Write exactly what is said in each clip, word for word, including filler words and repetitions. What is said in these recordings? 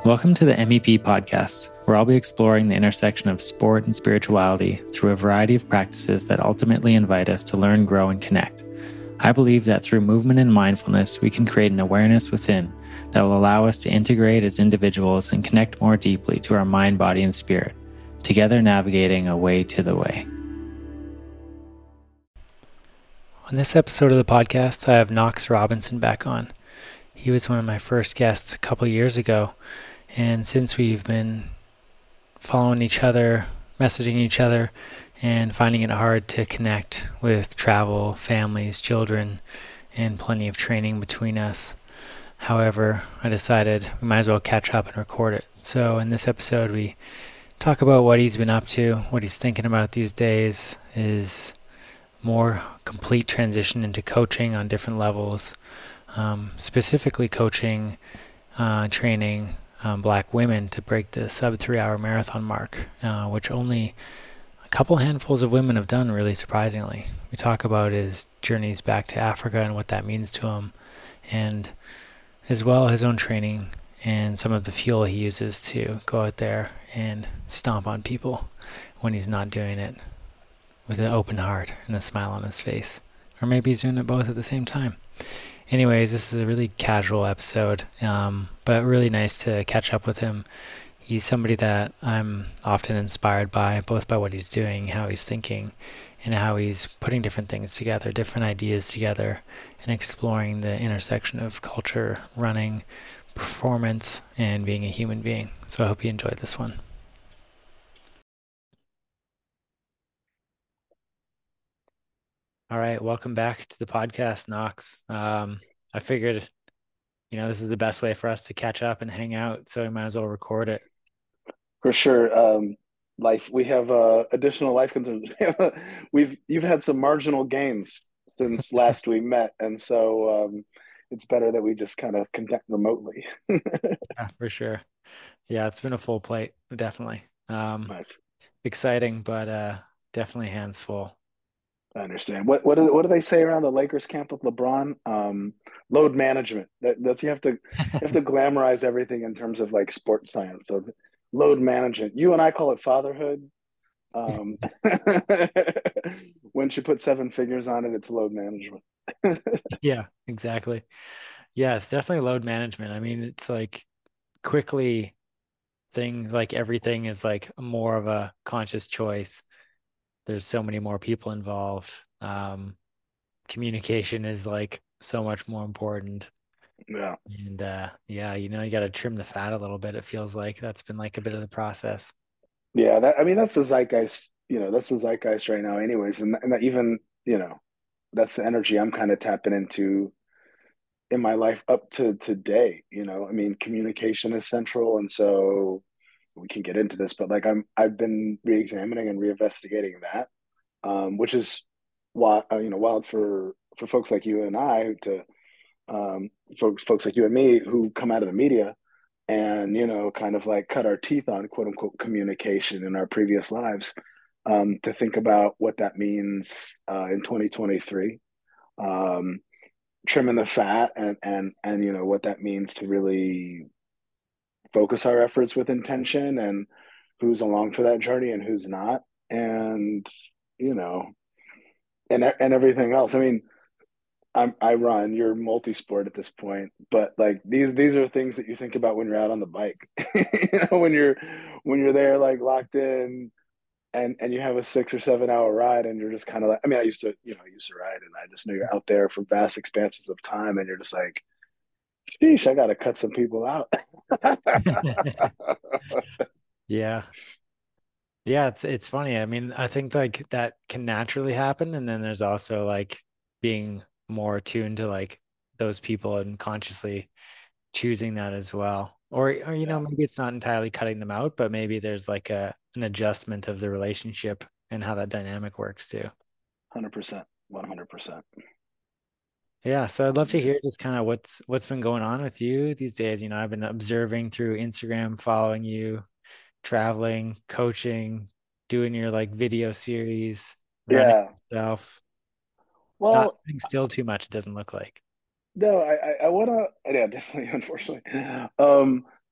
Welcome to the M E P podcast, where I'll be exploring the intersection of sport and spirituality through a variety of practices that ultimately invite us to learn, grow, and connect. I believe that through movement and mindfulness, we can create an awareness within that will allow us to integrate as individuals and connect more deeply to our mind, body, and spirit, together navigating a way to the way. On this episode of the podcast, I have Knox Robinson back on. He was one of my first guests a couple years ago, and since we've been following each other, messaging each other, and finding it hard to connect with travel, families, children, and plenty of training between us. However, I decided we might as well catch up and record it. So in this episode, we talk about what he's been up to, what he's thinking about these days, his more complete transition into coaching on different levels, um, specifically coaching, uh, training um, black women to break the sub three hour marathon mark, uh, which only a couple handfuls of women have done, really surprisingly. We talk about his journeys back to Africa and what that means to him, and as well his own training and some of the fuel he uses to go out there and stomp on people when he's not doing it with an open heart and a smile on his face. Or maybe he's doing it both at the same time. Anyways, this is a really casual episode, um, but really nice to catch up with him. He's somebody that I'm often inspired by, both by what he's doing, how he's thinking, and how he's putting different things together, different ideas together, and exploring the intersection of culture, running, performance, and being a human being. So I hope you enjoyed this one. All right, welcome back to the podcast, Knox. Um, I figured, you know, this is the best way for us to catch up and hang out, so we might as well record it. For sure. Um, life, we have uh, additional life concerns. We've you've had some marginal gains since last we met, and so um, it's better that we just kind of connect remotely. Yeah, for sure. Yeah, it's been a full plate, definitely. Um, Nice. exciting, but uh, definitely hands full. I understand. What what do, what do they say around the Lakers camp with LeBron? Um, load management. That that's you have to you have to glamorize everything in terms of like sports science. So load management. You and I call it fatherhood. Um, once you put seven figures on it, it's load management. Yeah, exactly. Yeah, it's definitely load management. I mean, it's like quickly things like everything is like more of a conscious choice. There's so many more people involved. Um, communication is like so much more important. Yeah. And uh, yeah, you know, you got to trim the fat a little bit. It feels like that's been like a bit of the process. Yeah, that I mean that's the zeitgeist, you know, that's the zeitgeist right now anyways. And and that even, you know, that's the energy I'm kind of tapping into in my life up to today, you know. I mean, communication is central, and so we can get into this, but like I'm I've been re-examining and reinvestigating that, um, which is why uh, you know, wild for for folks like you and I to um folks folks like you and me who come out of the media and you know kind of like cut our teeth on quote unquote communication in our previous lives, um, to think about what that means uh, in twenty twenty-three, um, trimming the fat and and and you know what that means to really focus our efforts with intention and who's along for that journey and who's not, and you know and and everything else. I mean, I'm, I run. You're multi-sport at this point, but like these these are things that you think about when you're out on the bike. You know, when you're when you're there like locked in and and you have a six or seven hour ride and you're just kind of like, I mean, I used to, you know, I used to ride and I just know you're out there for vast expanses of time and you're just like, sheesh, I gotta cut some people out. Yeah. Yeah, it's it's funny. I mean, I think like that can naturally happen, and then there's also like being more attuned to like those people and consciously choosing that as well. Or or you know, Yeah, maybe it's not entirely cutting them out, but maybe there's like a an adjustment of the relationship and how that dynamic works too. one hundred percent, one hundred percent, Yeah, so I'd love to one hundred percent. hear just kind of what's what's been going on with you these days. You know, I've been observing through Instagram, following you, traveling, coaching, doing your like video series, running Yeah. yourself, not Well, sitting still too much, it doesn't look like. no, I I, I want to, yeah, definitely, unfortunately. Um,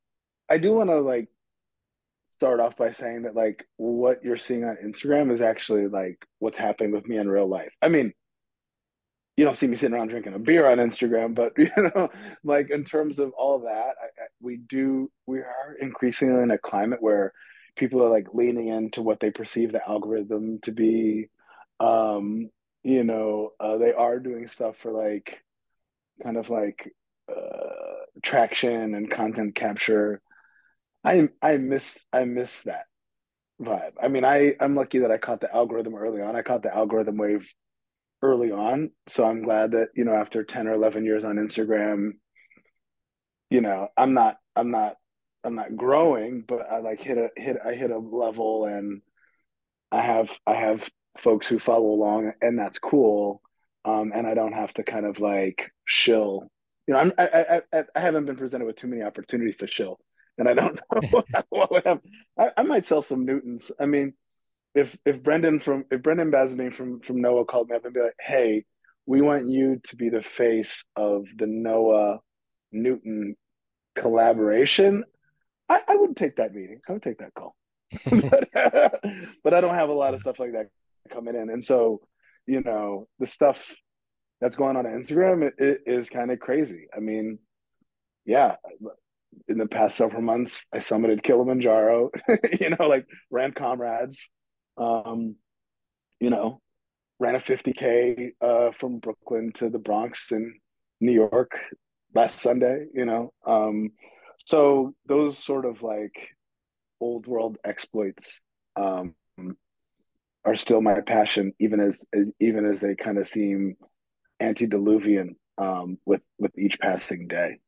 I do want to like start off by saying that like what you're seeing on Instagram is actually like what's happening with me in real life. I mean, you don't see me sitting around drinking a beer on Instagram, but you know, like in terms of all of that, I, I, we do we are increasingly in a climate where people are like leaning into what they perceive the algorithm to be. Um, you know, uh, they are doing stuff for like kind of like uh, traction and content capture. I I miss I miss that vibe. I mean, I I'm lucky that I caught the algorithm early on. I caught the algorithm wave early on. So I'm glad that, you know, after ten or eleven years on Instagram, you know, I'm not, I'm not, I'm not growing, but I like hit a hit, I hit a level and I have, I have folks who follow along and that's cool. Um, and I don't have to kind of like shill, you know, I'm, I, I, I haven't been presented with too many opportunities to shill and I don't know what would have, I, I might sell some Newtons. I mean, if if Brendan from if Brendan Basman from from Noah called me up and be like, "Hey, we want you to be the face of the Noah Newton collaboration," I, I would take that meeting. I would take that call, but, but I don't have a lot of stuff like that coming in, and so you know the stuff that's going on on Instagram it, it is kind of crazy. I mean, yeah, in the past several months, I summited Kilimanjaro, you know, like ran comrades, um, you know, ran a fifty K uh, from Brooklyn to the Bronx in New York last Sunday, you know. Um, so those sort of like old world exploits um, are still my passion, even as, as even as they kind of seem antediluvian um, with with each passing day.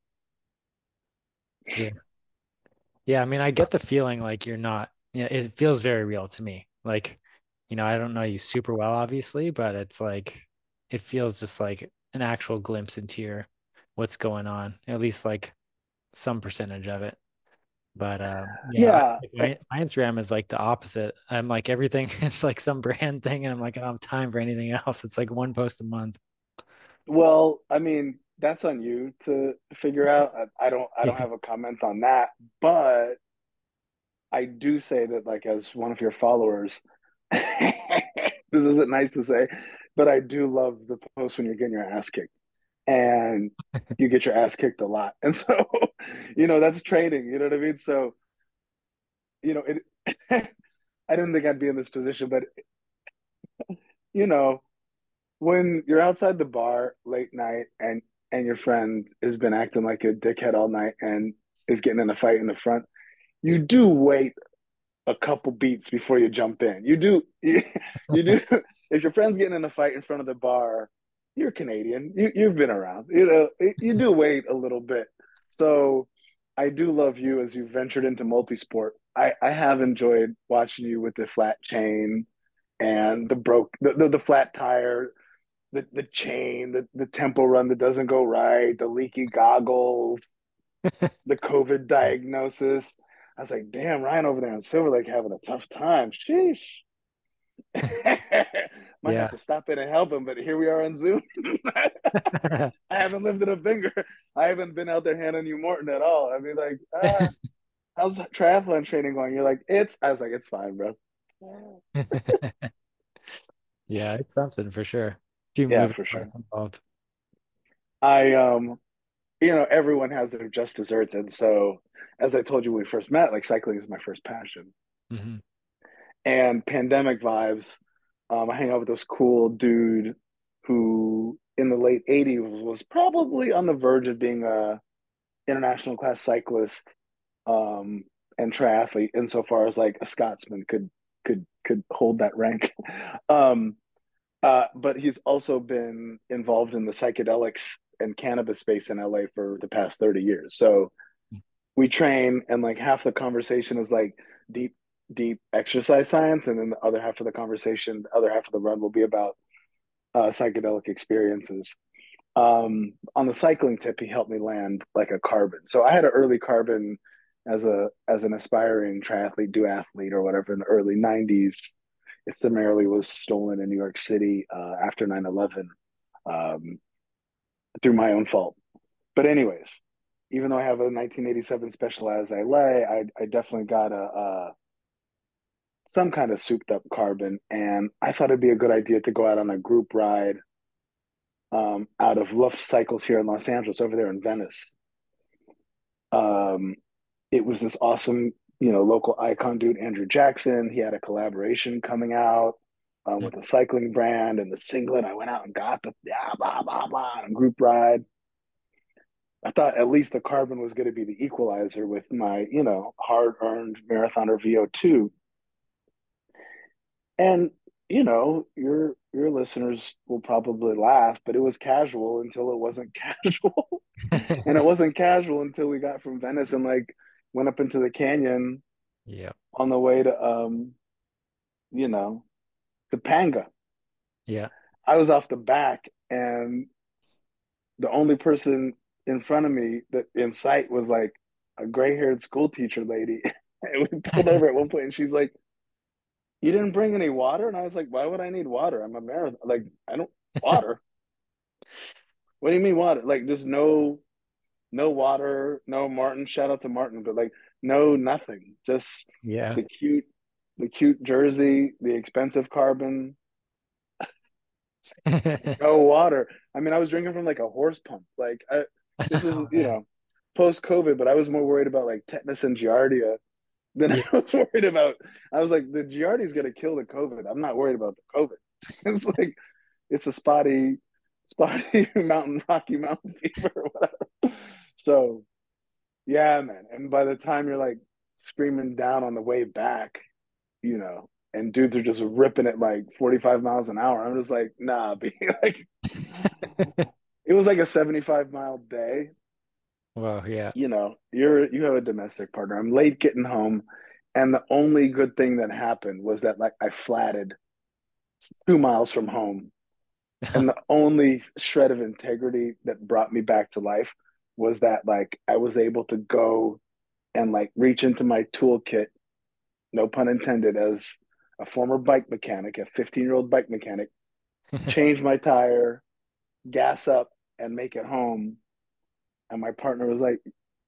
Yeah. Yeah, I mean, I get the feeling like you're not, yeah, it feels very real to me. Like, you know, I don't know you super well, obviously, but it's like it feels just like an actual glimpse into your what's going on, at least like some percentage of it. But um, yeah, it's Yeah, like my, my Instagram is like the opposite. I'm like everything is like some brand thing, and I'm like, I don't have time for anything else. It's like one post a month. well, I mean, that's on you to figure out. I, I don't I don't Yeah. have a comment on that, but I do say that like as one of your followers, this isn't nice to say, but I do love the post when you're getting your ass kicked. And you get your ass kicked a lot. And so, you know, that's training, you know what I mean? So, you know, it I didn't think I'd be in this position, but you know, when you're outside the bar late night and and your friend has been acting like a dickhead all night and is getting in a fight in the front, you do wait a couple beats before you jump in. You do you, you do if your friend's getting in a fight in front of the bar, you're Canadian. You you've been around. You know, you do wait a little bit. So I do love you as you ventured into multisport. I, I have enjoyed watching you with the flat chain and the broke the, the, the flat tire, the, the chain, the, the tempo run that doesn't go right, the leaky goggles, the COVID diagnosis. I was like, damn, Ryan over there in Silver Lake having a tough time. Sheesh. Might have Yeah. to stop in and help him, but here we are on Zoom. I haven't lifted a finger. I haven't been out there handing you Morton at all. I mean, like, ah, how's triathlon training going? You're like, it's. I was like, it's fine, bro. Yeah, it's something for sure. Few Yeah, moving for sure. parts involved. I um, you know, everyone has their just desserts, and so as I told you when we first met, like cycling is my first passion. Hmm. And pandemic vibes. Um, I hang out with this cool dude who, in the late eighties, was probably on the verge of being a international class cyclist um, and triathlete, insofar as like a Scotsman could could could hold that rank. Um, uh, but he's also been involved in the psychedelics and cannabis space in L A for the past thirty years. So we train and like half the conversation is like deep deep exercise science and then the other half of the conversation the other half of the run will be about uh, psychedelic experiences um, on the cycling tip he helped me land like a carbon so I had an early carbon as a as an aspiring triathlete duathlete or whatever in the early nineties. It summarily was stolen in New York City uh, after nine eleven um, through my own fault, but anyways even though I have a nineteen eighty-seven Specialized I L A, I I definitely got a, a some kind of souped up carbon, and I thought it'd be a good idea to go out on a group ride um, out of Luft Cycles here in Los Angeles, over there in Venice. Um, it was this awesome, you know, local icon dude, Andrew Jackson. He had a collaboration coming out um, with a cycling brand, and the singlet. I went out and got the yeah, blah blah blah on a group ride. I thought at least the carbon was going to be the equalizer with my, you know, hard earned marathoner V O two. And, you know, your your listeners will probably laugh, but it was casual until it wasn't casual. And it wasn't casual until we got from Venice and like went up into the canyon Yeah. on the way to um, you know, Topanga. Yeah. I was off the back and the only person in front of me that in sight was like a gray-haired school teacher lady. And we pulled over at one point and she's like, "You didn't bring any water?" And I was like, "Why would I need water? I'm a marathon. Like, I don't water. What do you mean water? Like, just no, no water, no Martin. Shout out to Martin, but like, no nothing. Just Yeah. the cute, the cute jersey, the expensive carbon, no water. I mean, I was drinking from like a horse pump. Like, I, this is Oh you man. know, post COVID, but I was more worried about like tetanus and giardia than I Yeah. was worried about. I was like, the giardia is gonna kill the COVID. I'm not worried about the COVID. It's like it's a spotty, spotty mountain, Rocky Mountain fever or whatever. So yeah, man. And by the time you're like screaming down on the way back, you know, and dudes are just ripping it like forty-five miles an hour, I'm just like, nah, be like, it was like a seventy-five mile day. Well, yeah. You know, you're you have a domestic partner. I'm late getting home, and the only good thing that happened was that like I flatted two miles from home. And the only shred of integrity that brought me back to life was that like I was able to go and like reach into my toolkit, no pun intended, as a former bike mechanic, a fifteen year old bike mechanic, change my tire, gas up, and make it home. And my partner was like,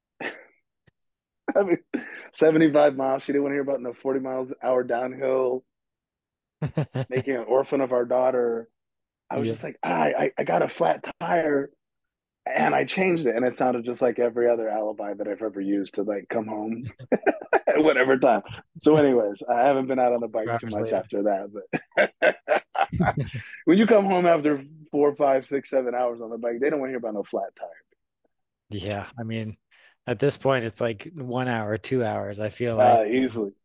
I mean, seventy-five miles. She didn't want to hear about no forty miles an hour downhill, making an orphan of our daughter. I was Yeah. just like, ah, I, I got a flat tire and I changed it. And it sounded just like every other alibi that I've ever used to like come home at whatever time. So, anyways, I haven't been out on the bike Four too hours much later. after that. But when you come home after four, five, six, seven hours on the bike, they don't want to hear about no flat tire. Yeah. I mean, at this point, it's like one hour, two hours. I feel like, Uh, easily.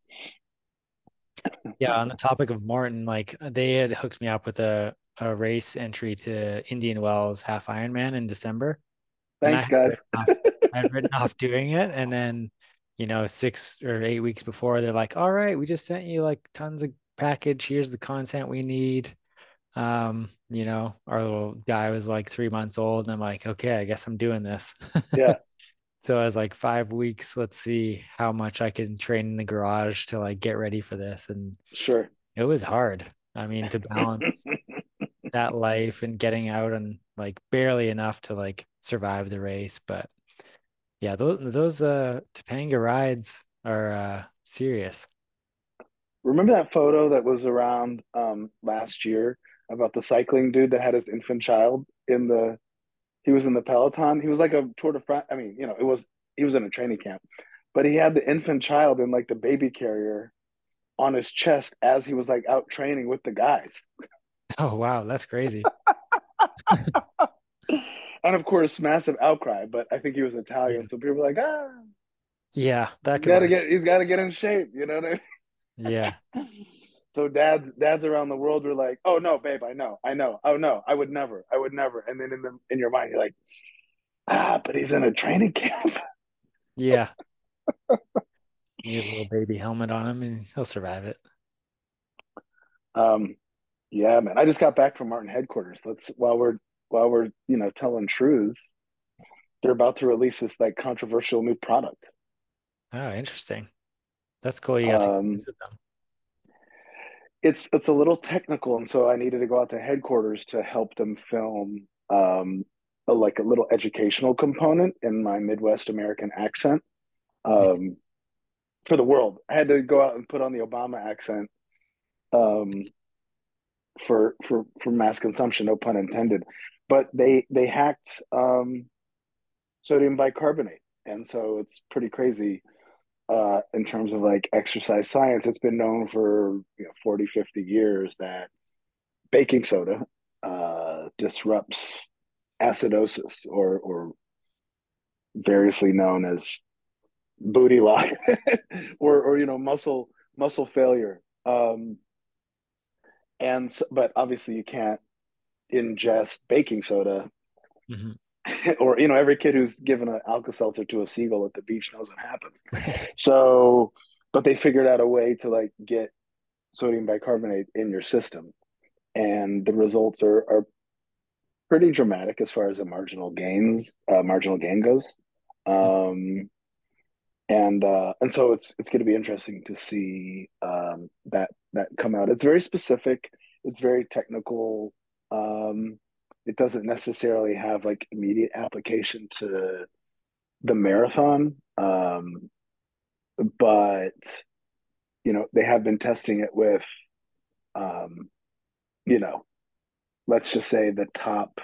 yeah, on the topic of Martin, like they had hooked me up with a, a race entry to Indian Wells Half Ironman in December. And I Thanks, had guys. written off, I had written off doing it. And then, you know, six or eight weeks before, they're like, all right, we just sent you like tons of package. Here's the content we need. Um, you know, our little guy was like three months old, and I'm like, okay, I guess I'm doing this. Yeah, So I was like, five weeks, let's see how much I can train in the garage to like get ready for this. And sure. it was hard. I mean, to balance that life and getting out and like barely enough to like survive the race. But yeah, those those uh Topanga rides are uh serious. Remember that photo that was around um, last year about the cycling dude that had his infant child in the he was in the peloton. He was like a Tour de France. I mean, you know, it was he was in a training camp, but he had the infant child in like the baby carrier on his chest as he was like out training with the guys. Oh wow, that's crazy. And of course, massive outcry. But I think he was Yeah. Italian, so people were like, ah, Yeah, that he's could got to work. get he's got to get in shape. You know what Yeah. I mean? So dads dads around the world were like, oh no, babe, I know, I know, oh no, I would never, I would never. And then in the in your mind, you're like, ah, but he's in a training camp. Yeah. You get a little baby helmet on him and he'll survive it. Um, yeah, man. I just got back from Martin headquarters. Let's while we're while we're you know telling truths, they're about to release this like controversial new product. Oh, interesting. That's cool. You got to Um, visit them. it's it's a little technical, and so I needed to go out to headquarters to help them film um, a like a little educational component in my Midwest American accent um, for the world. I had to go out and put on the Obama accent um, for for for mass consumption, no pun intended. But they they hacked um, sodium bicarbonate, and so it's pretty crazy uh, in terms of like exercise science. It's been known for you know forty, fifty years that baking soda uh, disrupts acidosis, or or variously known as booty lock, or or you know muscle muscle failure. Um, and so, but obviously you can't ingest baking soda, Mm-hmm. or you know every kid who's given an Alka Seltzer to a seagull at the beach knows what happens. Right. So, but they figured out a way to like get sodium bicarbonate in your system, and the results are are pretty dramatic as far as the marginal gains, uh, marginal gain goes. Um, and uh, and so it's it's going to be interesting to see um, that that come out. It's very specific. It's very technical. Um, it doesn't necessarily have like immediate application to the marathon, um, but you know they have been testing it with um, you know let's just say the top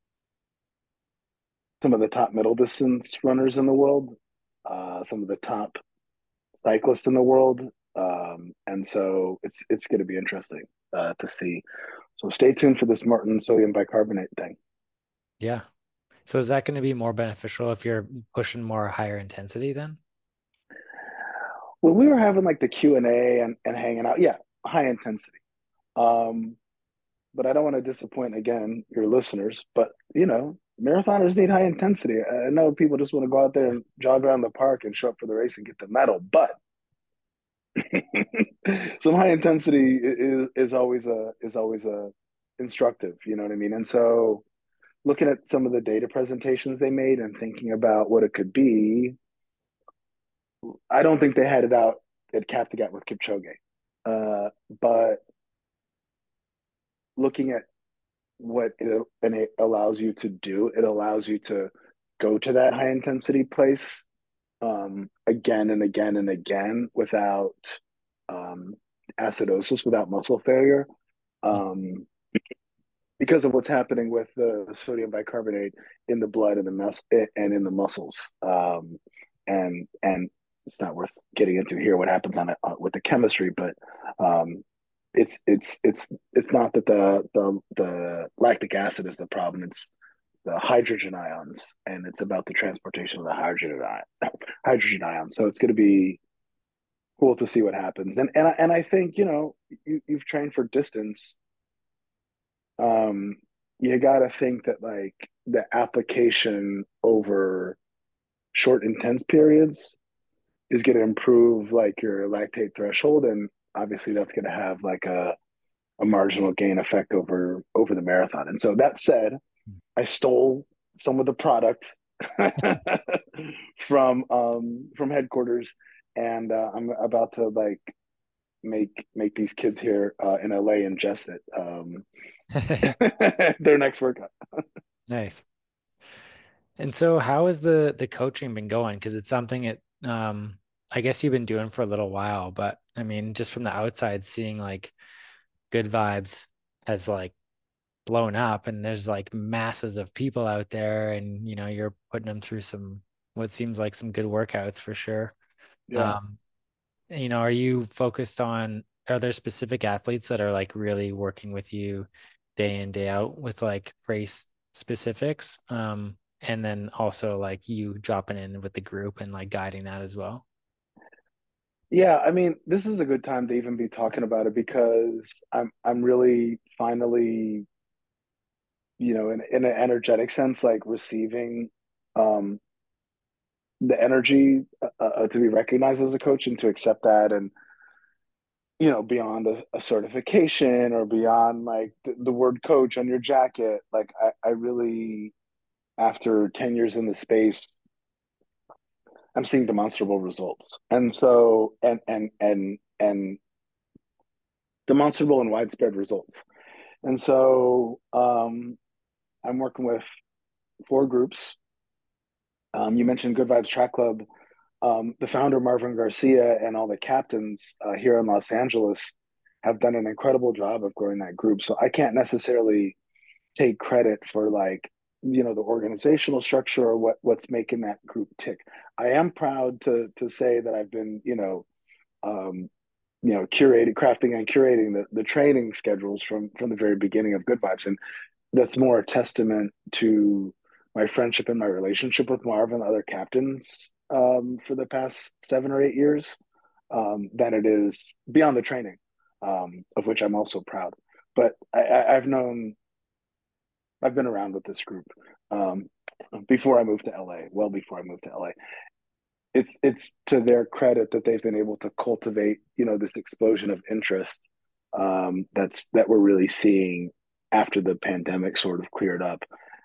some of the top middle distance runners in the world, uh, some of the top cyclists in the world. Um, and so it's it's going to be interesting uh, to see. So stay tuned for this Martin sodium bicarbonate thing. Yeah. So is that going to be more beneficial if you're pushing more higher intensity then? When we were having like the Q and A and, and hanging out, yeah, high intensity. Um, but I don't want to disappoint again your listeners. But you know, marathoners need high intensity. I know people just want to go out there and jog around the park and show up for the race and get the medal, but some high intensity is is always a is always a instructive. You know what I mean? And so looking at some of the data presentations they made and thinking about what it could be, I don't think they had it out at Kaptagat with Kipchoge. Uh, but looking at what it, and it allows you to do, it allows you to go to that high intensity place um, again and again and again without um, acidosis, without muscle failure. Um, because of what's happening with the sodium bicarbonate in the blood and the mus- and in the muscles. Um, and and it's not worth getting into here what happens on it uh, with the chemistry, but um, it's it's it's it's not that the the the lactic acid is the problem. It's the hydrogen ions, and it's about the transportation of the hydrogen ion, hydrogen ions. So it's going to be cool to see what happens. And and I, and I think you know you, you've trained for distance, um, you got to think that like the application over short intense periods is going to improve like your lactate threshold, and obviously that's going to have like a, a marginal gain effect over over the marathon. And so that said, I stole some of the product from um from headquarters, and uh, I'm about to like make make these kids here uh, in L A ingest it um their next workout. Nice. And so how has the the coaching been going? Because it's something it um I guess you've been doing for a little while, but I mean, just from the outside seeing like Good Vibes has like blown up and there's like masses of people out there and you know, you're putting them through some what seems like some good workouts for sure. Yeah. Um, you know, are you focused on, are there specific athletes that are like really working with you day in, day out with like race specifics? Um, and then also like you dropping in with the group and like guiding that as well. Yeah, I mean, this is a good time to even be talking about it because I'm I'm really finally, you know, in in an energetic sense, like receiving um the energy uh, uh, to be recognized as a coach and to accept that, and you know, beyond a, a certification or beyond like the, the word coach on your jacket, like I, I really, after ten years in the space, I'm seeing demonstrable results. And so and and and and demonstrable and widespread results. And so um, I'm working with four groups. Um, you mentioned Good Vibes Track Club. Um, the founder, Marvin Garcia, and all the captains uh, here in Los Angeles have done an incredible job of growing that group. So I can't necessarily take credit for like, you know, the organizational structure or what what's making that group tick. I am proud to to say that I've been, you know, um, you know, curating, crafting and curating the, the training schedules from from the very beginning of Good Vibes. And that's more a testament to my friendship and my relationship with Marv and other captains um, for the past seven or eight years um, than it is beyond the training, um, of which I'm also proud. But I, I, I've known, I've been around with this group um, before I moved to L A, well before I moved to L A. It's it's to their credit that they've been able to cultivate, you know, this explosion of interest um, that's that we're really seeing after the pandemic sort of cleared up.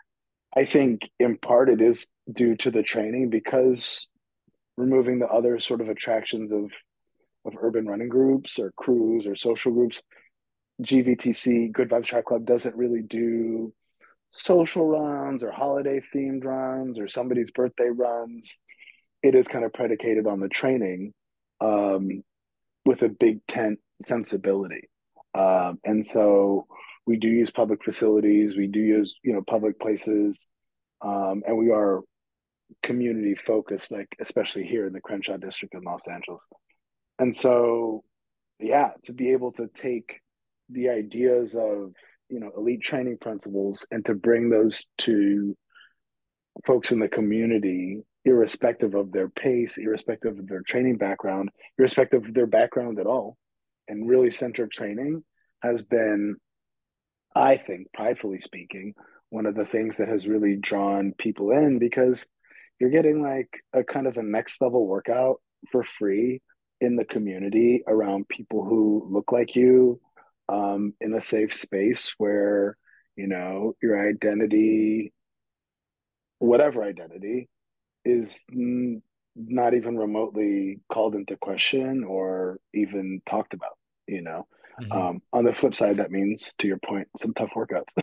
I think in part it is due to the training because removing the other sort of attractions of of urban running groups or crews or social groups, G V T C, Good Vibes Track Club, doesn't really do social runs or holiday themed runs or somebody's birthday runs. It is kind of predicated on the training um, with a big tent sensibility. Um, and so we do use public facilities, we do use, you know, public places, um, and we are community focused, like especially here in the Crenshaw district in Los Angeles. And so, yeah, to be able to take the ideas of, you know, elite training principles and to bring those to folks in the community, irrespective of their pace, irrespective of their training background, irrespective of their background at all, and really center training has been, I think, pridefully speaking, one of the things that has really drawn people in because you're getting like a kind of a next level workout for free in the community around people who look like you um, in a safe space where, you know, your identity, whatever identity, is n- not even remotely called into question or even talked about, you know. Hmm. Um, on the flip side, that means, to your point, some tough workouts.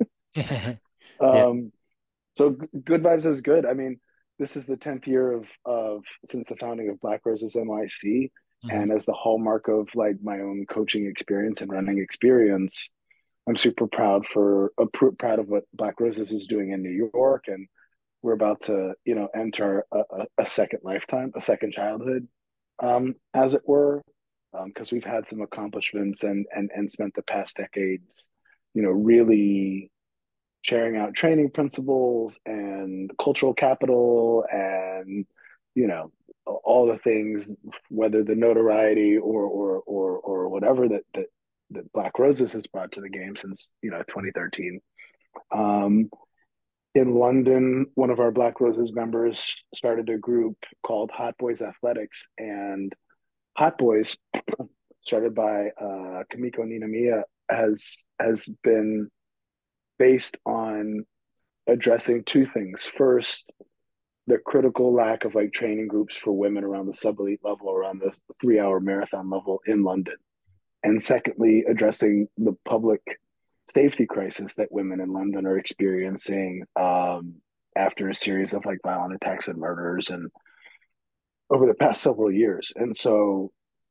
Yeah. um, so g- good vibes is good. I mean, this is the tenth year of of since the founding of Black Roses N Y C, Hmm. and as the hallmark of like my own coaching experience and running experience, I'm super proud for uh, pr- proud of what Black Roses is doing in New York, and we're about to, you know, enter a, a, a second lifetime, a second childhood, um, as it were, because um, we've had some accomplishments and and and spent the past decades, you know, really sharing out training principles and cultural capital and, you know, all the things, whether the notoriety or or or or whatever that that that Black Roses has brought to the game since, you know, twenty thirteen. Um, in London, one of our Black Roses members started a group called Hot Boys Athletics, and Hot Boys, started by uh, Kamiko Ninamiya, has has been based on addressing two things. First, the critical lack of like training groups for women around the sub elite level, around the three hour marathon level in London. And secondly, addressing the public safety crisis that women in London are experiencing um, after a series of like violent attacks and murders and over the past several years. And so,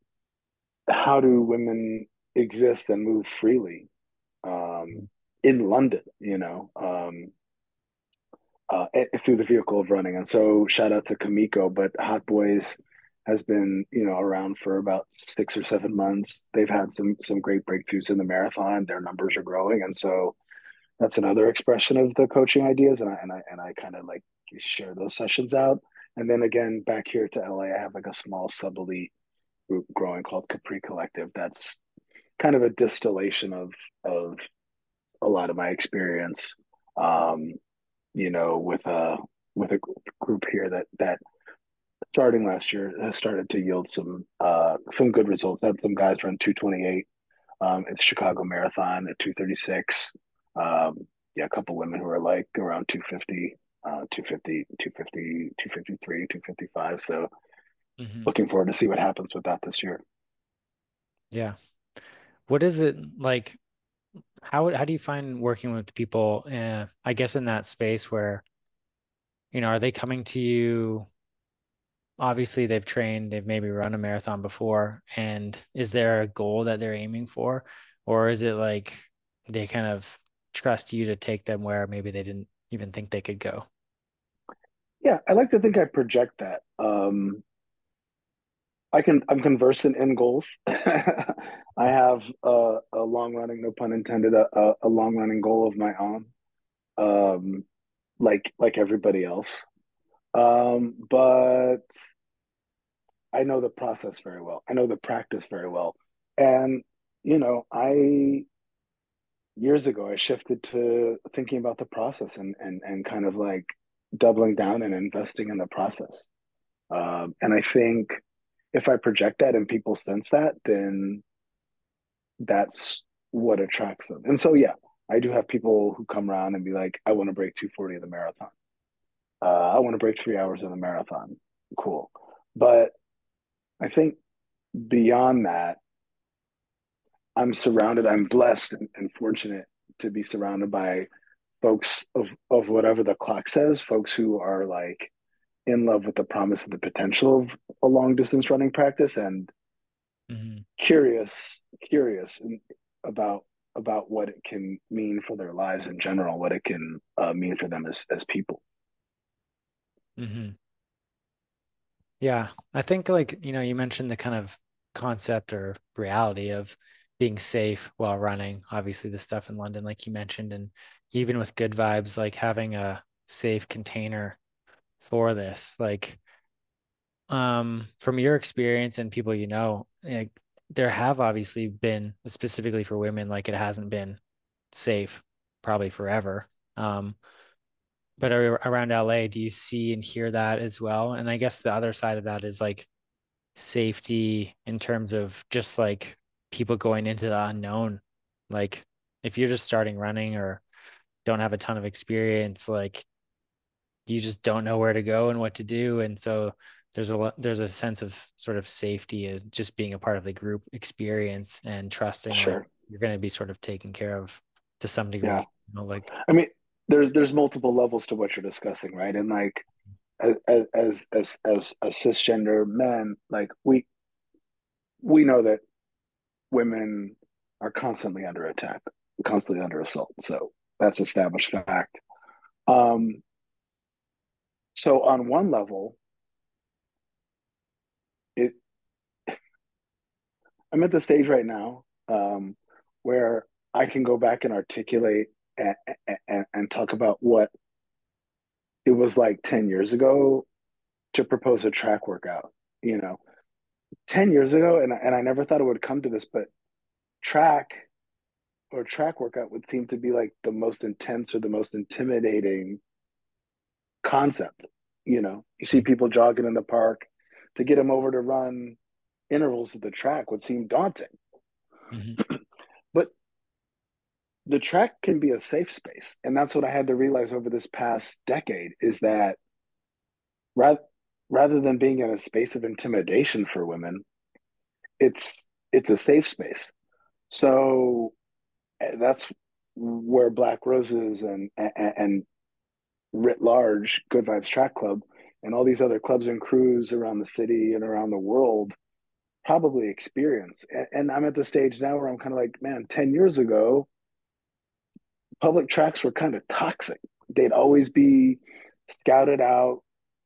how do women exist and move freely um, in London? You know, um, uh, through the vehicle of running. And so shout out to Kamiko, but Hot Boys has been, you know, around for about six or seven months. They've had some some great breakthroughs in the marathon. Their numbers are growing, and so that's another expression of the coaching ideas. And I and I and I kind of like share those sessions out. And then again, back here to L A, I have like a small sub elite group growing called Capri Collective. That's kind of a distillation of of a lot of my experience. Um, you know, with a with a group here that that starting last year has started to yield some uh some good results. Had some guys run two twenty-eight um at the Chicago Marathon at two thirty-six. Um yeah, a couple women who are like around two fifty, uh two fifty, two fifty, two fifty-three, two fifty-five. So Hmm. looking forward to see what happens with that this year. Yeah. What is it like? How how do you find working with people? Uh, I guess in that space where you know, are they coming to you? Obviously, they've trained, they've maybe run a marathon before, and is there a goal that they're aiming for, or is it like they kind of trust you to take them where maybe they didn't even think they could go? Yeah, I like to think I project that. Um, I can I'm conversant in goals. I have a, a long running, no pun intended, a, a, a long running goal of my own, um, like like everybody else. Um, but I know the process very well. I know the practice very well. And, you know, I years ago I shifted to thinking about the process and and and kind of like doubling down and investing in the process. Um, and I think if I project that and people sense that, then that's what attracts them. And so, yeah, I do have people who come around and be like, I want to break two forty in the marathon. Uh, I want to break three hours in the marathon. Cool. But I think beyond that, I'm surrounded, I'm blessed and, and fortunate to be surrounded by folks of, of whatever the clock says, folks who are like in love with the promise and the potential of a long distance running practice and Hmm. curious, curious about about what it can mean for their lives in general, what it can uh, mean for them as as people. Hmm. Yeah, I think like, you know, you mentioned the kind of concept or reality of being safe while running. Obviously, the stuff in London, like you mentioned, and even with Good Vibes, like having a safe container for this. Like, um, from your experience and people you know, like there have obviously been, specifically for women, like it hasn't been safe probably forever. Um, but ar- around L A, do you see and hear that as well? And I guess the other side of that is like safety in terms of just like people going into the unknown. Like if you're just starting running or don't have a ton of experience, like you just don't know where to go and what to do. And so there's a lo- there's a sense of sort of safety of just being a part of the group experience and trusting like Sure. you're going to be sort of taken care of to some Yeah. degree. You know, like I mean, there's there's multiple levels to what you're discussing, right? And like as as as as as cisgender men, like we we know that women are constantly under attack, constantly under assault. So that's established fact. Um, so on one level, it I'm at the stage right now um, where I can go back and articulate and, and, and talk about what it was like ten years ago to propose a track workout. You know, ten years ago, and, and I never thought it would come to this, but track or track workout would seem to be like the most intense or the most intimidating concept. You know, you see people jogging in the park to get them over to run intervals at the track would seem daunting. mhm, But the track can be a safe space. And that's what I had to realize over this past decade is that rather, rather than being in a space of intimidation for women, it's it's a safe space. So eh, that's where Black Roses and and, and writ large Good Vibes Track Club and all these other clubs and crews around the city and around the world probably experience. And, and I'm at the stage now where I'm kind of like, man, ten years ago, public tracks were kind of toxic. They'd always be scouted out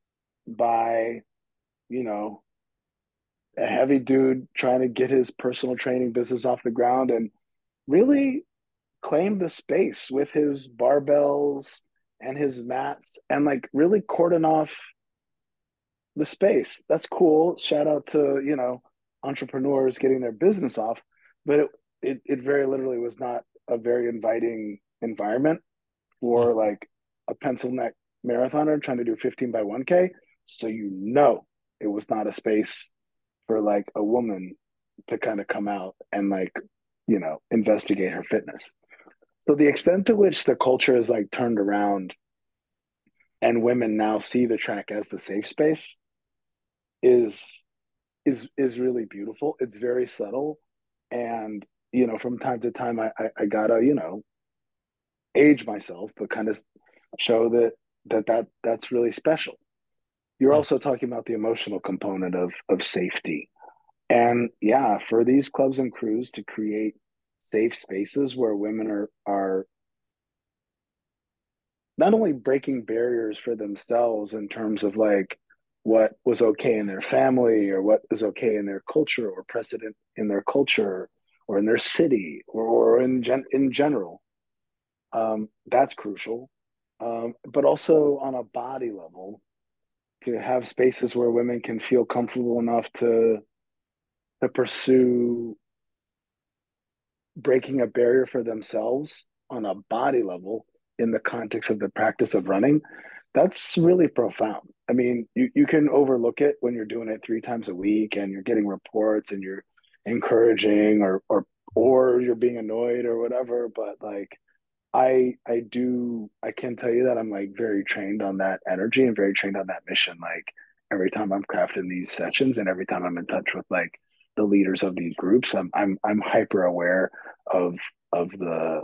by, you know, a heavy dude trying to get his personal training business off the ground and really claim the space with his barbells and his mats and like really cordon off the space. That's cool. Shout out to, you know, entrepreneurs getting their business off, but it, it, it very literally was not a very inviting environment mhm, for like a pencil neck marathoner trying to do fifteen by one K. So you know it was not a space for like a woman to kind of come out and like, you know, investigate her fitness. So the extent to which the culture is like turned around and women now see the track as the safe space is is is really beautiful. It's very subtle. And, you know, from time to time I I, I gotta, you know, age myself, but kind of show that that that that's really special. You're Mm. also talking about the emotional component of of safety. And yeah, for these clubs and crews to create safe spaces where women are are not only breaking barriers for themselves in terms of like what was okay in their family or what was okay in their culture or precedent in their culture or in their city or, or in gen- in general. Um, that's crucial. Um, but also on a body level, to have spaces where women can feel comfortable enough to to pursue breaking a barrier for themselves on a body level in the context of the practice of running, that's really profound. I mean, you, you can overlook it when you're doing it three times a week and you're getting reports and you're encouraging or or or you're being annoyed or whatever, but like I I do I can tell you that I'm like very trained on that energy and very trained on that mission. Like every time I'm crafting these sessions and every time I'm in touch with like the leaders of these groups, I'm I'm I'm hyper aware of of the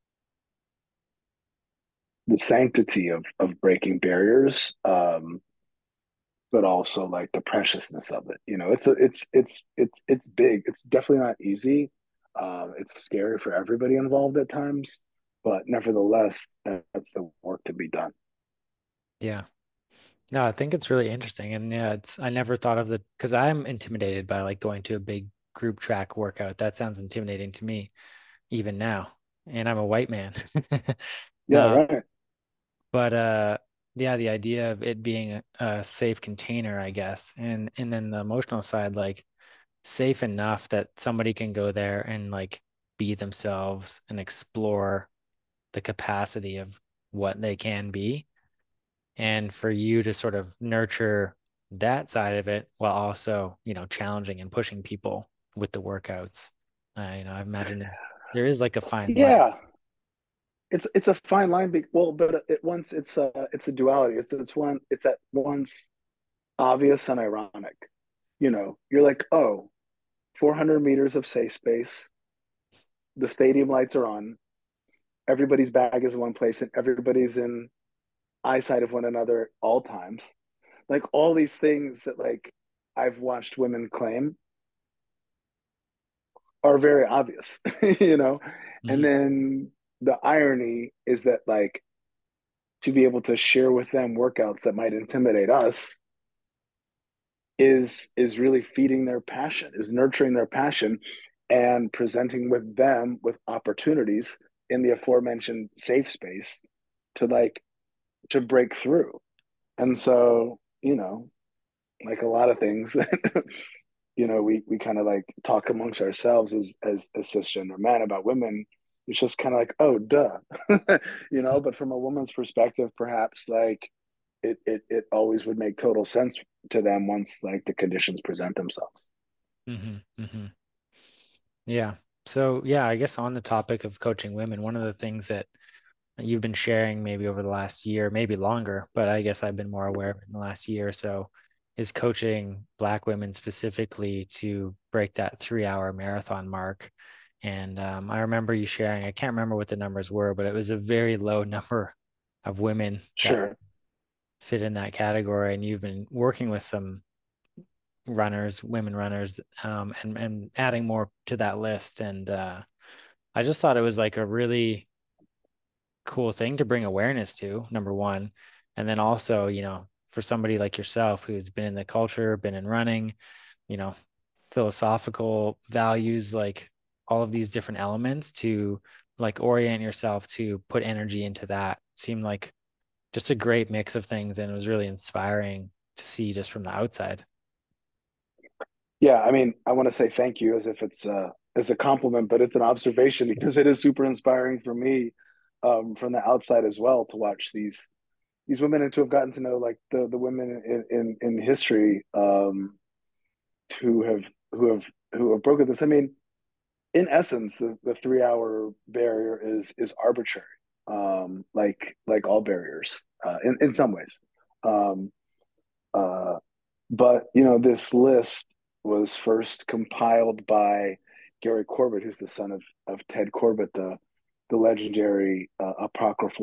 the sanctity of of breaking barriers, um, but also like the preciousness of it. You know, it's a it's it's it's it's big. It's definitely not easy. Um, it's scary for everybody involved at times, but nevertheless, that's the work to be done. Yeah. No, I think it's really interesting. And yeah, it's I never thought of the because I'm intimidated by like going to a big group track workout. That sounds intimidating to me even now. And I'm a white man. Yeah, Uh, right. but uh yeah, the idea of it being a, a safe container, I guess. And and then the emotional side, like safe enough that somebody can go there and like be themselves and explore the capacity of what they can be. And for you to sort of nurture that side of it while also, you know, challenging and pushing people with the workouts. Uh, you know, I imagine there, there is like a fine line. Yeah, it's it's a fine line. Be, well, but at once it's a it's a duality. It's it's one it's at once obvious and ironic. You know, you're like, oh, four hundred meters of safe space. The stadium lights are on. Everybody's bag is in one place, and everybody's in eyesight of one another at all times. Like all these things that like I've watched women claim are very obvious, you know. And Mhm. then the irony is that like to be able to share with them workouts that might intimidate us is is really feeding their passion, is nurturing their passion and presenting with them with opportunities in the aforementioned safe space to like to break through. And so, you know, like a lot of things you know, we we kind of like talk amongst ourselves as as as cisgender men about women. It's just kind of like, oh, duh, you know. But from a woman's perspective, perhaps like it it it always would make total sense to them once like the conditions present themselves. Mhm. Mhm. Yeah. So, yeah, I guess on the topic of coaching women, one of the things that you've been sharing maybe over the last year, maybe longer, but I guess I've been more aware of it in the last year or so, is coaching Black women specifically to break that three hour marathon mark. And um, I remember you sharing, I can't remember what the numbers were, but it was a very low number of women that Sure. fit in that category. And you've been working with some runners, women runners, um, and, and adding more to that list. And uh, I just thought it was like a really cool thing to bring awareness to, number one. And then also, you know, for somebody like yourself who's been in the culture, been in running, you know, philosophical values, like all of these different elements to like orient yourself to put energy into that seemed like just a great mix of things. And it was really inspiring to see just from the outside. Yeah, I mean, I want to say thank you as if it's uh as a compliment, but it's an observation because it is super inspiring for me um, from the outside as well to watch these these women and to have gotten to know like the the women in in, in history um, who have who have who have broken this. I mean, in essence, the, the three hour barrier is is arbitrary, um, like like all barriers uh, in in some ways. Um, uh, but you know, this list was first compiled by Gary Corbett, who's the son of of Ted Corbett, the the legendary uh, apocryphal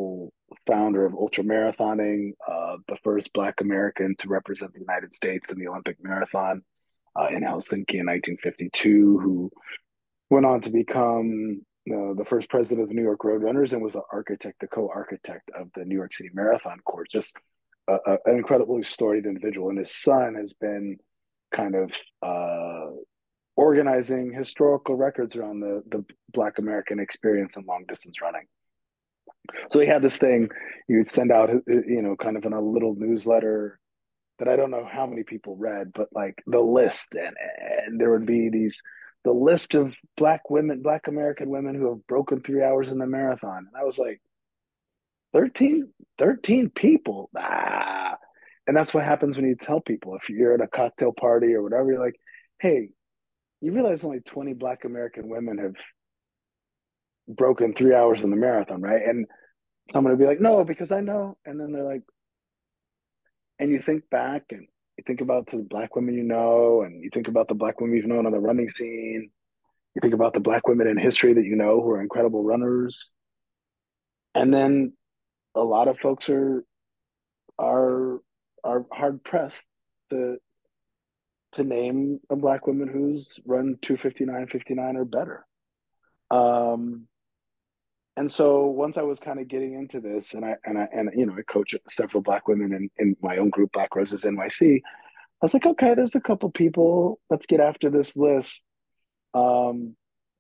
founder of ultramarathoning, uh, the first Black American to represent the United States in the Olympic marathon uh, in Helsinki in nineteen fifty-two, who went on to become uh, the first president of the New York Roadrunners and was the architect, the co-architect of the New York City Marathon course. Just a, a, an incredibly storied individual. And his son has been kind of uh, organizing historical records around the, the Black American experience in long distance running. So he had this thing you would send out, you know, kind of in a little newsletter that I don't know how many people read, but like the list, and and there would be these the list of black women, black American women who have broken three hours in the marathon. And I was like, thirteen, thirteen people. Ah. And that's what happens when you tell people if you're at a cocktail party or whatever, you're like, hey, you realize only twenty black American women have broken three hours in the marathon, right? And someone would be like, no, because I know. And then they're like, and you think back and you think about the black women you know, and you think about the black women you've known on the running scene. You think about the black women in history that you know who are incredible runners. And then a lot of folks are are are hard pressed to to name a black woman who's run two fifty-nine fifty-nine or better. Um, and so once I was kind of getting into this, and I and I and you know I coach several black women in, in my own group, Black Roses N Y C. I was like, okay, there's a couple people. Let's get after this list. Um,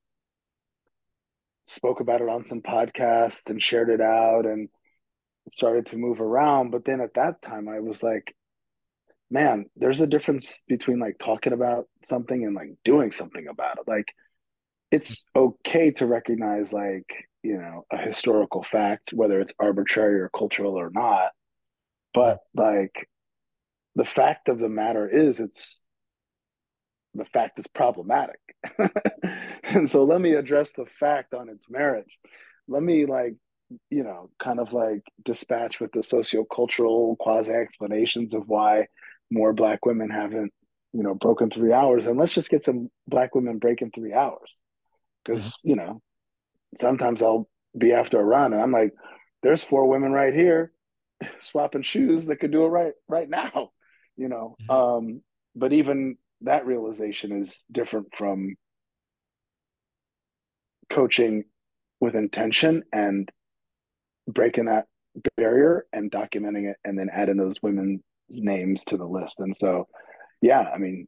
spoke about it on some podcasts and shared it out and started to move around. But then at that time, I was like, man, there's a difference between like talking about something and like doing something about it. Like, it's okay to recognize like, you know, a historical fact, whether it's arbitrary or cultural or not. But like, the fact of the matter is, it's the fact is problematic. And so let me address the fact on its merits. Let me like, you know, kind of like dispatch with the sociocultural quasi explanations of why more black women haven't, you know, broken three hours. And let's just get some black women breaking three hours. Mhm. Because, you know, sometimes I'll be after a run and I'm like, there's four women right here swapping shoes that could do it right right now, you know. Mhm. Um, but even that realization is different from coaching with intention and breaking that barrier and documenting it and then adding those women's names to the list. And so, yeah, I mean,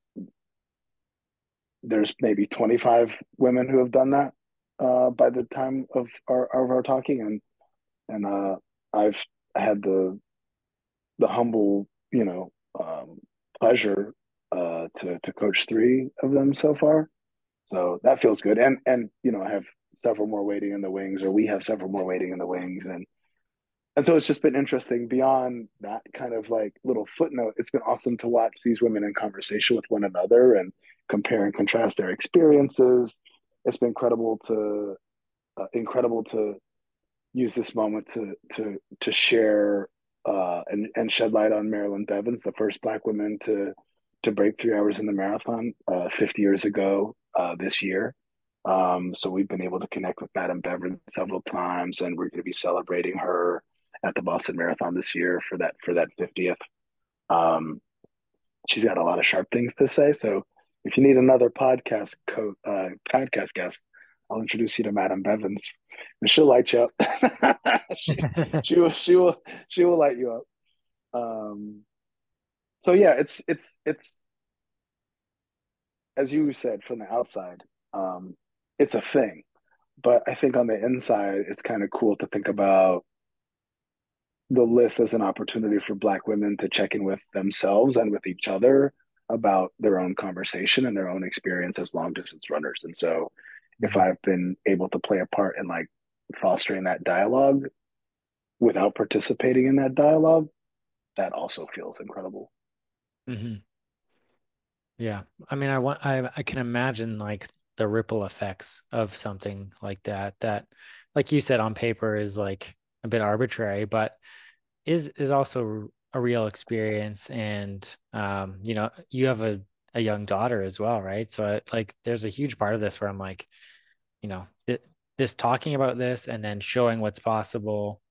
there's maybe twenty-five women who have done that uh, by the time of our of our talking, and and uh, I've had the the humble, you know, um, pleasure uh, to to coach three of them so far. So that feels good. And and you know, I have several more waiting in the wings, or we have several more waiting in the wings, and and so it's just been interesting beyond that kind of like little footnote. It's been awesome to watch these women in conversation with one another and compare and contrast their experiences. It's been incredible to uh, incredible to use this moment to to to share uh, and and shed light on Marilyn Bevans, the first Black woman to to break three hours in the marathon uh, fifty years ago uh, this year. Um, so we've been able to connect with Madame Bevans several times, and we're going to be celebrating her at the Boston Marathon this year for that for that fiftieth. Um, she's got a lot of sharp things to say. So if you need another podcast co- uh, podcast guest, I'll introduce you to Madame Bevans, and she'll light you up. she, she will she will she will light you up. Um, so yeah, it's it's it's as you said from the outside, um, it's a thing. But I think on the inside, it's kind of cool to think about the list as an opportunity for Black women to check in with themselves and with each other about their own conversation and their own experience as long distance runners. And so if Mhm. I've been able to play a part in like fostering that dialogue without participating in that dialogue, that also feels incredible. Mhm. Yeah. I mean, I want I I can imagine like the ripple effects of something like that that like you said on paper is like a bit arbitrary, but is is also a real experience. And um you know, you have a a young daughter as well, right? So I, like there's a huge part of this where I'm like, you know, th this talking about this and then showing what's possible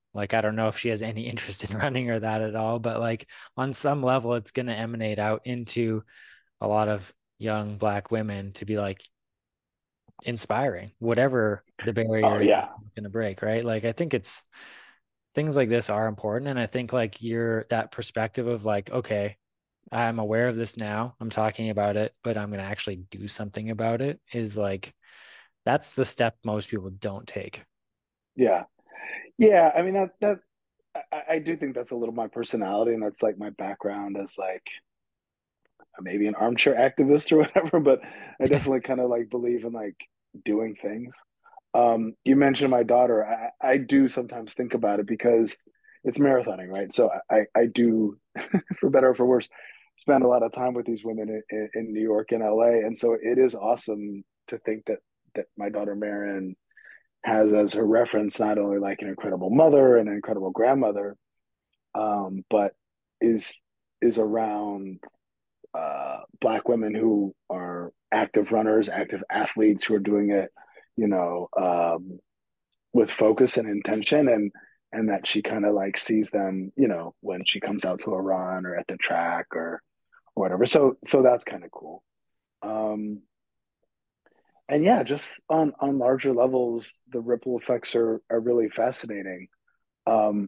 Like, I don't know if she has any interest in running or that at all, but like on some level, it's going to emanate out into a lot of young Black women to be like inspiring, whatever the Oh barrier is yeah. going to break, right? Like, I think it's things like this are important. And I think like you're that perspective of like, okay, I'm aware of this now. I'm talking about it, but I'm going to actually do something about it is like, that's the step most people don't take. Yeah. Yeah. I mean that that I, I do think that's a little my personality, and that's like my background as like maybe an armchair activist or whatever, but I definitely kind of like believe in like doing things. Um, you mentioned my daughter. I, I do sometimes think about it because it's marathoning, right? So I, I do, for better or for worse, spend a lot of time with these women in, in New York and L A. And so it is awesome to think that that my daughter Marin has as her reference not only like an incredible mother and an incredible grandmother, um, but is is around uh, Black women who are active runners, active athletes who are doing it, you know, um, with focus and intention, and and that she kind of like sees them, you know, when she comes out to a run or at the track or, or whatever. So so that's kind of cool. Um, and yeah, just on on larger levels, the ripple effects are are really fascinating. Um,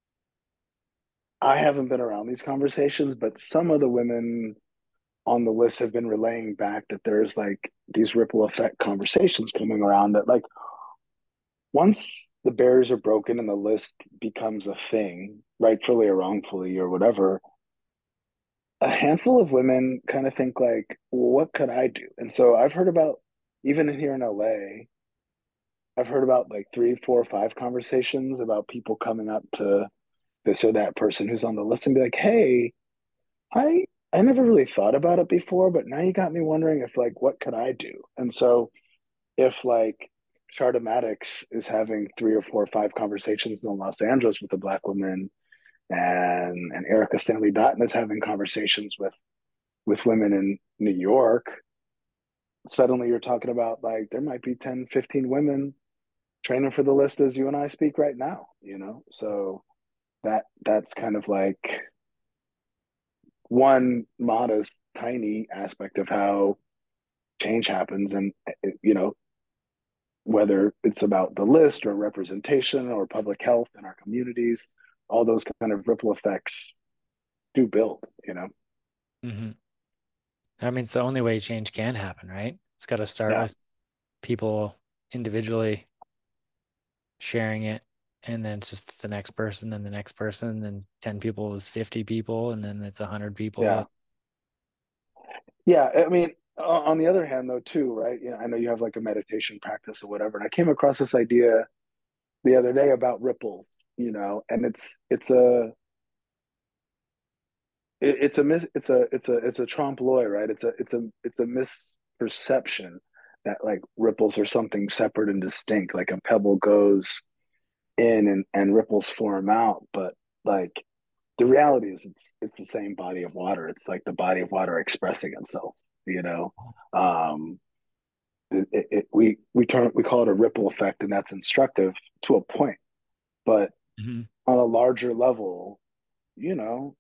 I haven't been around these conversations, but some of the women on the list have been relaying back that there's like these ripple effect conversations coming around that like once the barriers are broken and the list becomes a thing, rightfully or wrongfully or whatever, a handful of women kind of think like, well, what could I do? And so I've heard about, even here in L A, I've heard about like three, four, five conversations about people coming up to this or that person who's on the list and be like, hey, I I never really thought about it before, but now you got me wondering if like what could I do? And so if like Sharda Maddox is having three or four or five conversations in Los Angeles with a black woman, and and Erica Stanley Dotton is having conversations with with women in New York, suddenly you're talking about like there might be ten, fifteen women training for the list as you and I speak right now, you know? So that that's kind of like one modest, tiny aspect of how change happens. And, you know, whether it's about the list or representation or public health in our communities, all those kind of ripple effects do build, you know? Hmm. I mean, it's the only way change can happen, right? It's got to start Yeah. with people individually sharing it, and then it's just the next person and the next person, and ten people is fifty people, and then it's one hundred people. Yeah. Yeah. I mean, on the other hand, though, too, right? You know, I know you have like a meditation practice or whatever. And I came across this idea the other day about ripples, you know, and it's, it's a, it, it's a mis it's a it's a it's a trompe l'oeil, right? It's a it's a it's a misperception that like ripples are something separate and distinct, like a pebble goes in and, and ripples form out. But like the reality is it's it's the same body of water. It's like the body of water expressing itself, you know. Um it, it, it, we we turn we call it a ripple effect, and that's instructive to a point. But Hmm. on a larger level, you know,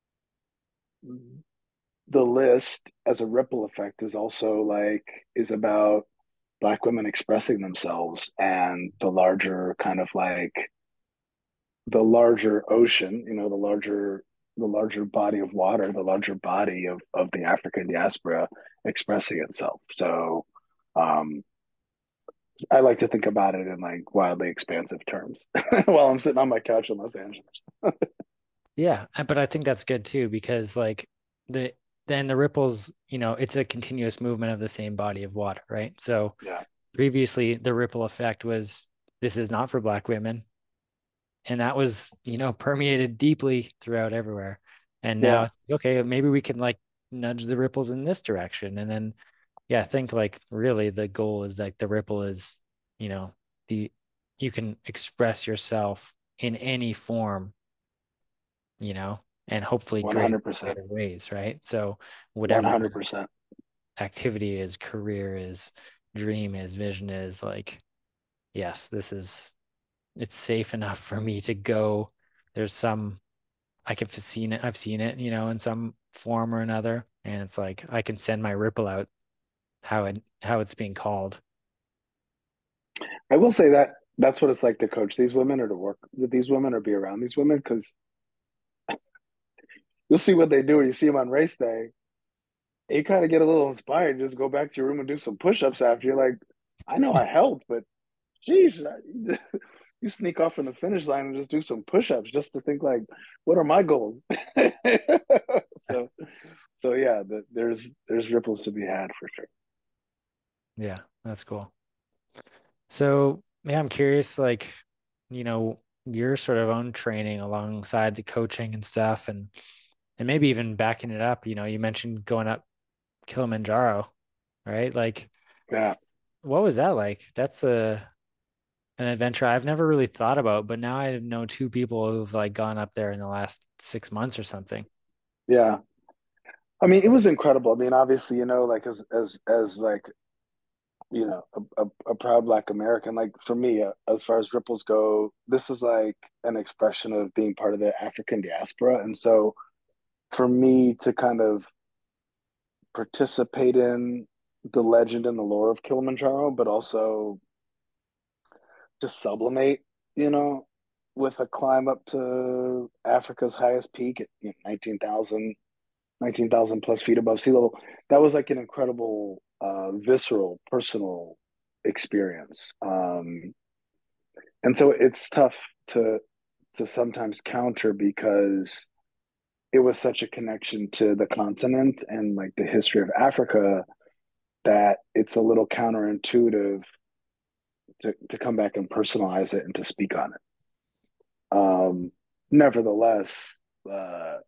the list as a ripple effect is also like is about black women expressing themselves and the larger kind of like the larger ocean, you know, the larger the larger body of water, the larger body of of the African diaspora expressing itself. So um I like to think about it in like wildly expansive terms while I'm sitting on my couch in Los Angeles. Yeah, uh, but I think that's good too because like the then the ripples, you know, it's a continuous movement of the same body of water, right? So Yeah. previously the ripple effect was this is not for black women, and that was, you know, permeated deeply throughout everywhere. And Yeah. now, okay, maybe we can like nudge the ripples in this direction. And then, yeah, I think like really the goal is like the ripple is, you know, the you can express yourself in any form, you know, and hopefully great one hundred percent. greater ways, right? So whatever your one hundred percent. activity is, career is, dream is, vision is, like, yes, this is it's safe enough for me to go. There's some I can have seen it, I've seen it, you know, in some form or another. And it's like I can send my ripple out how it how it's being called. I will say that that's what it's like to coach these women or to work with these women or be around these women because you'll see what they do or you see them on race day. You kind of get a little inspired. Just go back to your room and do some push-ups after. You're like, I know I helped, but geez, you sneak off from the finish line and just do some push-ups just to think like, what are my goals? so, so yeah, the, there's there's ripples to be had for sure. Yeah, that's cool. So, yeah, I'm curious, like, you know, your sort of own training alongside the coaching and stuff, and and maybe even backing it up. You know, you mentioned going up Kilimanjaro, right? Like, Yeah, what was that like? That's a an adventure I've never really thought about, but now I know two people who've like gone up there in the last six months or something. yeah. I mean, it was incredible. I mean, obviously, you know, like as as as like you know a, a, a proud Black American, like for me, uh, as far as ripples go, this is like an expression of being part of the African diaspora, and so for me to kind of participate in the legend and the lore of Kilimanjaro, but also to sublimate, you know, with a climb up to Africa's highest peak at you know, nineteen thousand nineteen thousand plus feet above sea level. That was like an incredible, uh, visceral, personal experience. Um, and so it's tough to to sometimes counter because it was such a connection to the continent and like the history of Africa that it's a little counterintuitive to, to come back and personalize it and to speak on it. Um, nevertheless, uh,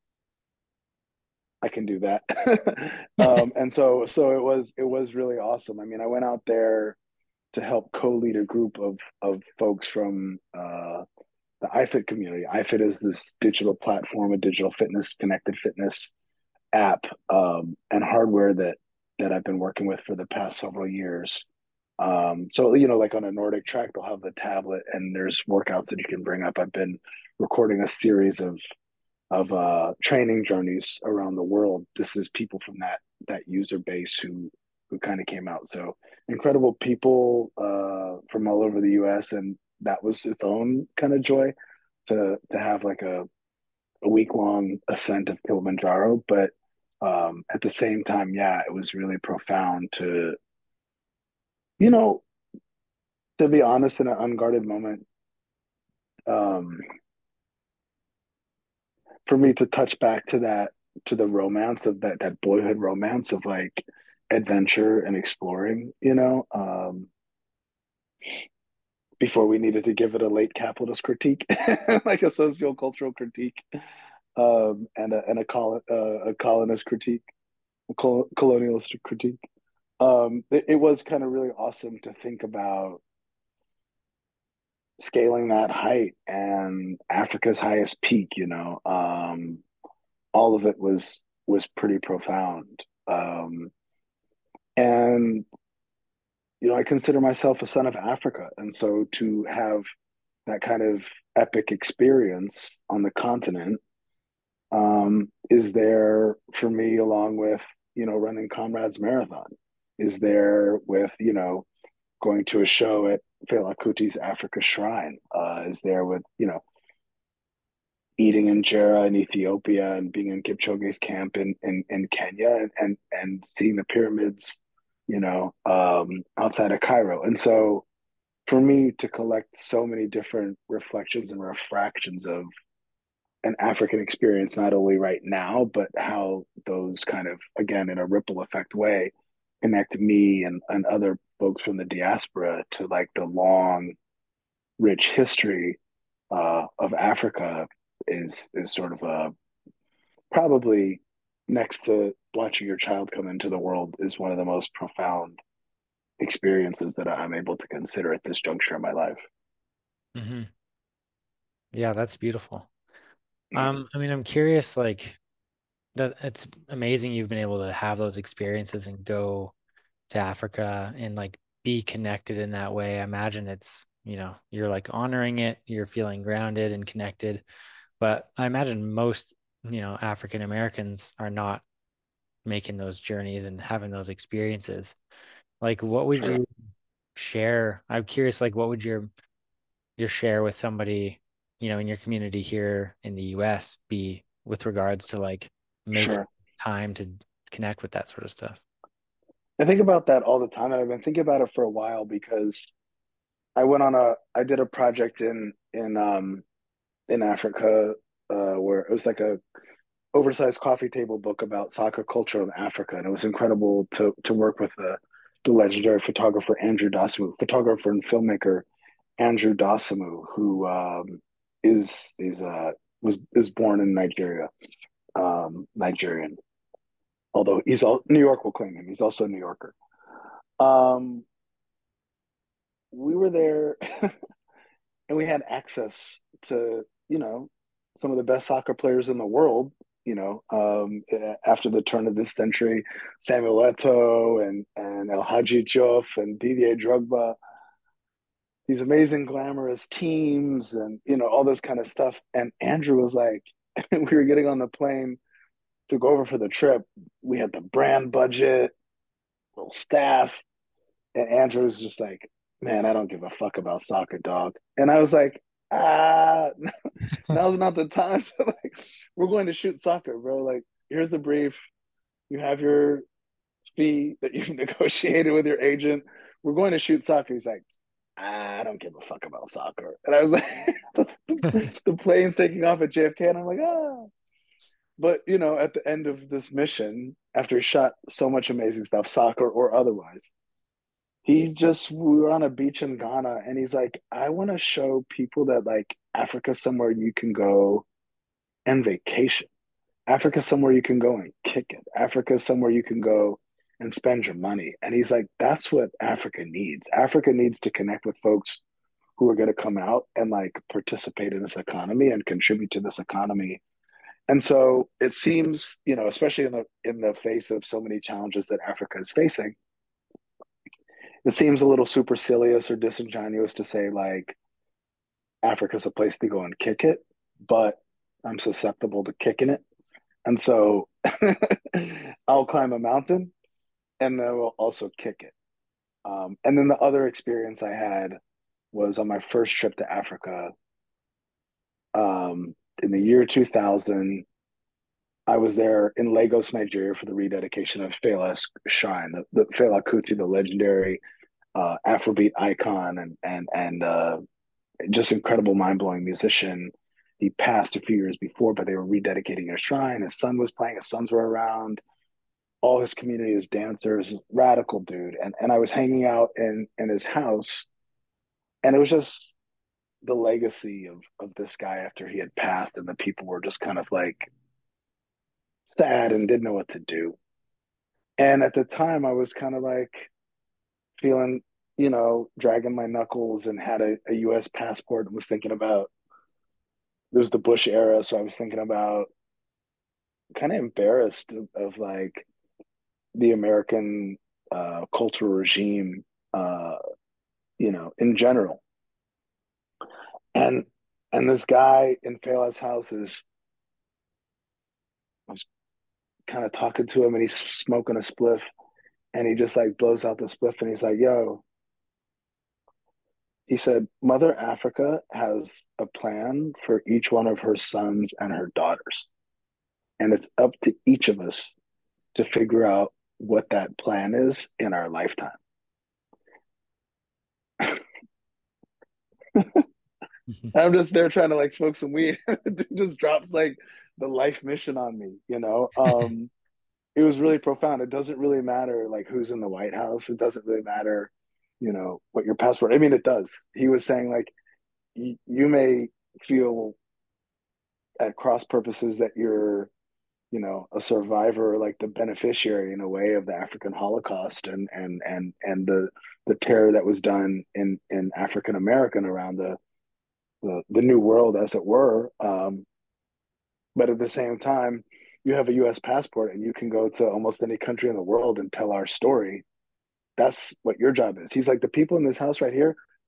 I can do that. um, and so, so it was, it was really awesome. I mean, I went out there to help co-lead a group of, of folks from, uh, the iFit community. iFit is this digital platform, a digital fitness, connected fitness app, um, and hardware that, that I've been working with for the past several years. Um, so, you know, like on a Nordic track, they'll have the tablet and there's workouts that you can bring up. I've been recording a series of of uh, training journeys around the world. This is people from that that user base who who kind of came out. So incredible people uh, from all over the U S, and that was its own kind of joy to to have like a a week long ascent of Kilimanjaro. But um, at the same time, yeah, it was really profound to you know to be honest in an unguarded moment. Um, for me to touch back to that to the romance of that that boyhood romance of like adventure and exploring, you know, um, before we needed to give it a late capitalist critique, like a sociocultural critique, um, and a and a, col- uh, a colonist critique, a col- colonialist critique. Um, it, it was kind of really awesome to think about scaling that height and Africa's highest peak. You know, um, all of it was was pretty profound. Um, and you know, I consider myself a son of Africa, and so to have that kind of epic experience on the continent um, is there for me, along with you know running Comrades Marathon, is there with you know going to a show at Fela Kuti's Africa Shrine, uh, is there with you know eating injera in Ethiopia and being in Kipchoge's camp in, in, in Kenya and, and, and seeing the pyramids, you know, um, outside of Cairo. And so for me to collect so many different reflections and refractions of an African experience, not only right now, but how those kind of, again, in a ripple effect way, connect me and, and other folks from the diaspora to like the long, rich history uh, of Africa is is sort of a probably next to watching your child come into the world is one of the most profound experiences that I'm able to consider at this juncture in my life. Hmm. Yeah, that's beautiful. Um, I mean, I'm curious, like that it's amazing you've been able to have those experiences and go to Africa and like be connected in that way. I imagine it's you know, you're like honoring it, you're feeling grounded and connected. But I imagine most, you know, African Americans are not making those journeys and having those experiences. Like, what would Sure. you share? I'm curious, like, what would your your share with somebody, you know, in your community here in the U S be with regards to like making Sure. time to connect with that sort of stuff? I think about that all the time, and I've been thinking about it for a while because I went on a I did a project in in um in Africa, uh, where it was like a oversized coffee table book about soccer culture in Africa, and it was incredible to to work with the the legendary photographer Andrew Dosunmu, photographer and filmmaker Andrew Dosunmu, who um, is is uh, was is born in Nigeria, um, Nigerian. Although he's all New York will claim him, he's also a New Yorker. Um, we were there, and we had access to you know some of the best soccer players in the world. You know, um, after the turn of this century, Samuel Eto'o and and El Hadji Diouf and Didier Drogba, these amazing glamorous teams, and you know all this kind of stuff. And Andrew was like, we were getting on the plane to go over for the trip. We had the brand budget, little staff, and Andrew was just like, "Man, I don't give a fuck about soccer, dog." And I was like, "Ah, now's not the time." So like, we're going to shoot soccer, bro. Like, here's the brief. You have your fee that you've negotiated with your agent. We're going to shoot soccer. He's like, I don't give a fuck about soccer. And I was like, the, the plane's taking off at J F K, and I'm like, ah. But you know, at the end of this mission, after he shot so much amazing stuff, soccer or otherwise, he just we were on a beach in Ghana, and he's like, I want to show people that like Africa's somewhere you can go and vacation. Africa's somewhere you can go and kick it. Africa's somewhere you can go and spend your money. And he's like, that's what Africa needs. Africa needs to connect with folks who are going to come out and like participate in this economy and contribute to this economy. And so it seems, you know, especially in the in the face of so many challenges that Africa is facing, it seems a little supercilious or disingenuous to say like Africa's a place to go and kick it, but I'm susceptible to kicking it. And so I'll climb a mountain and then we'll also kick it. Um, and then the other experience I had was on my first trip to Africa, um, in the year two thousand. I was there in Lagos, Nigeria for the rededication of Fela's shrine, the, the Fela Kuti, the legendary uh, Afrobeat icon and and and uh, just incredible, mind blowing musician. He passed a few years before, but they were rededicating a shrine. His son was playing. His sons were around. All his community is dancers. Radical dude. And and I was hanging out in in his house, and it was just the legacy of of this guy after he had passed, and the people were just kind of like sad and didn't know what to do. And at the time, I was kind of like feeling, you know, dragging my knuckles, and had a, a U S passport, and was thinking about it was the Bush era, so I was thinking about kind of embarrassed of, of like the American uh, cultural regime, uh, you know, in general. And and this guy in Fela's house is I was kind of talking to him, and he's smoking a spliff, and he just like blows out the spliff, and he's like, "Yo," he said, "Mother Africa has a plan for each one of her sons and her daughters, and it's up to each of us to figure out what that plan is in our lifetime." I'm just there trying to like smoke some weed. Dude just drops like the life mission on me, you know. Um, it was really profound. It doesn't really matter like who's in the White House. It doesn't really matter, you know, what your passport. I mean, it does. He was saying like y- you may feel at cross purposes that you're, you know, a survivor, like the beneficiary in a way of the African Holocaust and and and and the the terror that was done in in African American around the, the the New World, as it were. Um, but at the same time, you have a U S passport, and you can go to almost any country in the world and tell our story. That's what your job is. He's like, the people in this house right here,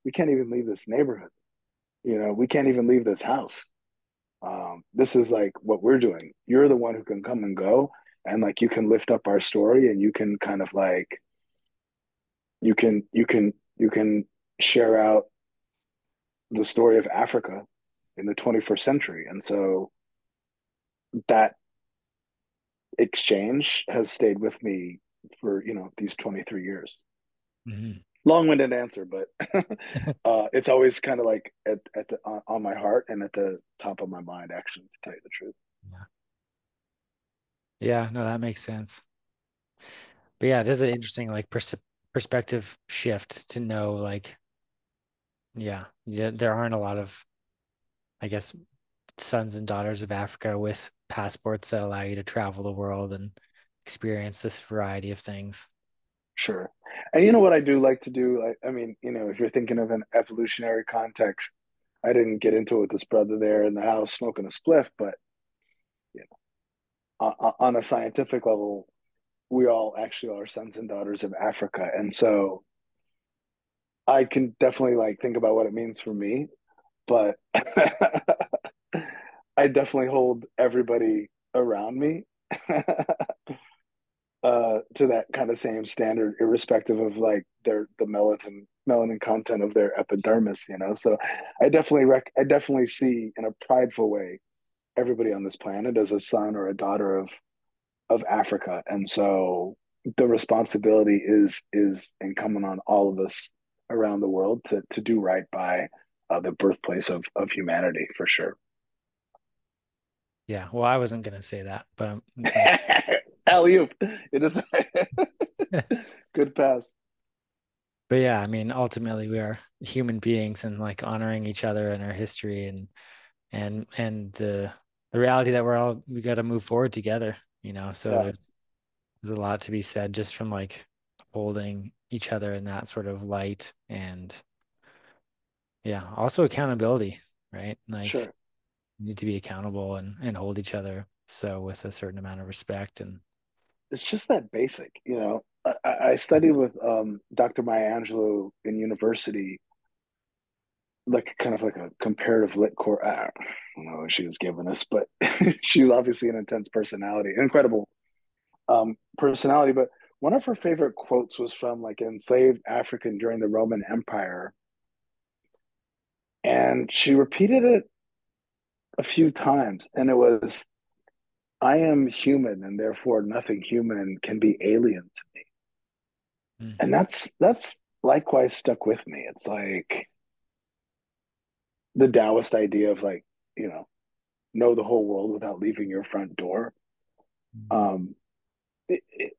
we can't even leave this neighborhood. You know, we can't even leave this house. Um, this is like what we're doing. You're the one who can come and go, and like you can lift up our story, and you can kind of like you can you can you can share out the story of Africa in the twenty-first century. And so that exchange has stayed with me for, you know, these twenty-three years. Hmm. Long-winded answer, but uh, it's always kind of like at, at the on, on my heart and at the top of my mind, actually, to tell you the truth. Yeah. Yeah, no, that makes sense. But yeah, it is an interesting like pers perspective shift to know like, yeah, yeah, there aren't a lot of, I guess, sons and daughters of Africa with passports that allow you to travel the world and experience this variety of things. Sure. And you know what I do like to do? I, I mean, you know, if you're thinking of an evolutionary context, I didn't get into it with this brother there in the house smoking a spliff, but you know, on, on a scientific level, we all actually are sons and daughters of Africa. And so I can definitely like think about what it means for me, but I definitely hold everybody around me uh, to that kind of same standard, irrespective of like their the melanin melanin content of their epidermis, you know. So I definitely rec- I definitely see in a prideful way everybody on this planet as a son or a daughter of of Africa, and so the responsibility is is incumbent on all of us around the world to to do right by uh, the birthplace of of humanity for sure. Yeah, well, I wasn't gonna say that, but um, it's nice. Alley oop! It is good pass. But yeah, I mean, ultimately we are human beings and like honoring each other and our history and and and the the reality that we're all we got to move forward together, you know. So Yeah, there's, there's a lot to be said just from like holding each other in that sort of light and yeah, also accountability, right? Like sure. you need to be accountable and and hold each other so with a certain amount of respect and It's just that basic, you know. I, I studied with um, doctor Maya Angelou in university, like kind of like a comparative lit course. I don't know what she was giving us, but she's obviously an intense personality, incredible um, personality. But one of her favorite quotes was from like an enslaved African during the Roman Empire, and she repeated it a few times, and it was, "I am human, and therefore nothing human can be alien to me." And mhm. that's that's likewise stuck with me. It's like the Taoist idea of like, you know, know the whole world without leaving your front door. Um, it, it,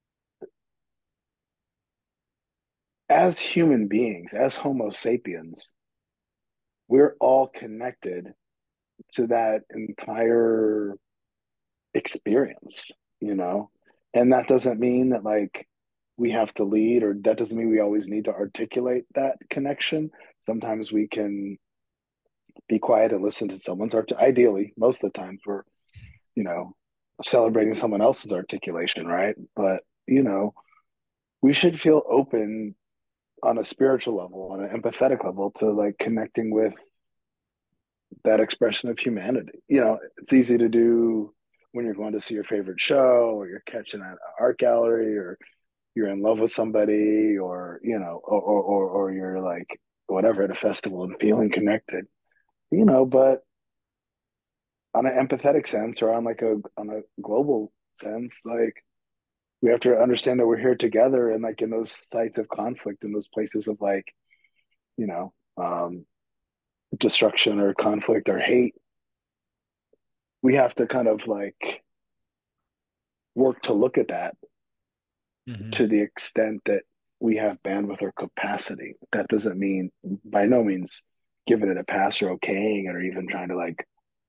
as human beings, as Homo sapiens, we're all connected to that entire experience, you know? And that doesn't mean that like we have to lead, or that doesn't mean we always need to articulate that connection. Sometimes we can be quiet and listen to someone's art. Ideally, most of the times we're, you know, celebrating someone else's articulation, right? But, you know, we should feel open on a spiritual level, on an empathetic level to like connecting with that expression of humanity. You know, it's easy to do when you're going to see your favorite show or you're catching an art gallery or you're in love with somebody or, you know, or, or, or, or you're like whatever at a festival and feeling connected, you know, but on an empathetic sense or on like a, on a global sense, like we have to understand that we're here together and like in those sites of conflict, in those places of like, you know, um, destruction or conflict or hate, we have to kind of like work to look at that Mhm. to the extent that we have bandwidth or capacity. That doesn't mean by no means giving it a pass or okaying it or even trying to like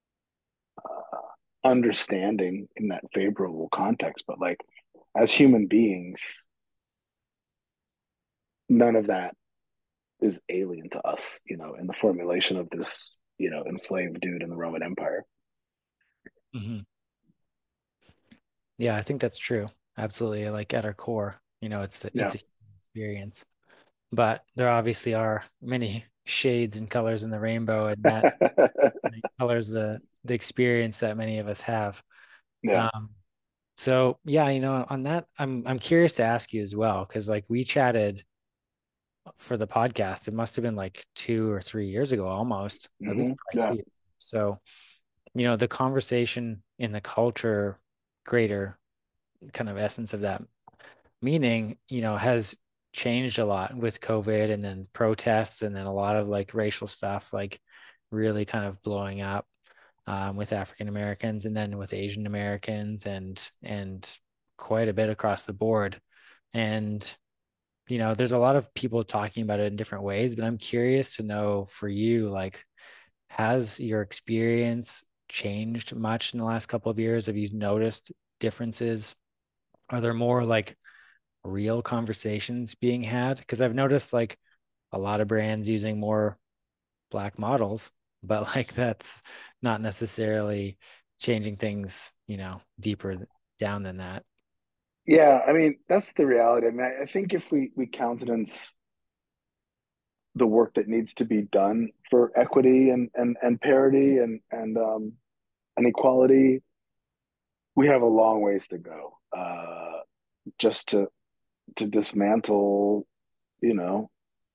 uh, understanding in that favorable context. But like as human beings, none of that is alien to us, you know, in the formulation of this, you know, enslaved dude in the Roman Empire. Mhm. Yeah, I think that's true. Absolutely. Like at our core, you know, it's Yeah. it's a human experience. but there obviously are many shades and colors in the rainbow, and that colors the the experience that many of us have. Yeah. Um, so yeah, you know, on that, I'm I'm curious to ask you as well, because like we chatted for the podcast, it must have been like two or three years ago, almost at least Hmm. probably Yeah. two. So, you know, the conversation in the culture, greater kind of essence of that meaning, you know, has changed a lot with COVID and then protests and then a lot of like racial stuff, like really kind of blowing up um, with African Americans and then with Asian Americans and and quite a bit across the board. And you know, there's a lot of people talking about it in different ways, but I'm curious to know for you, like, has your experience changed much in the last couple of years? Have you noticed differences? Are there more like real conversations being had? Because I've noticed like a lot of brands using more black models, but like that's not necessarily changing things, you know, deeper down than that. Yeah. I mean, that's the reality. I mean, I, I think if we we countenance the work that needs to be done for equity and and and parity and and um and equality, we have a long ways to go. Uh, just to to dismantle, you know,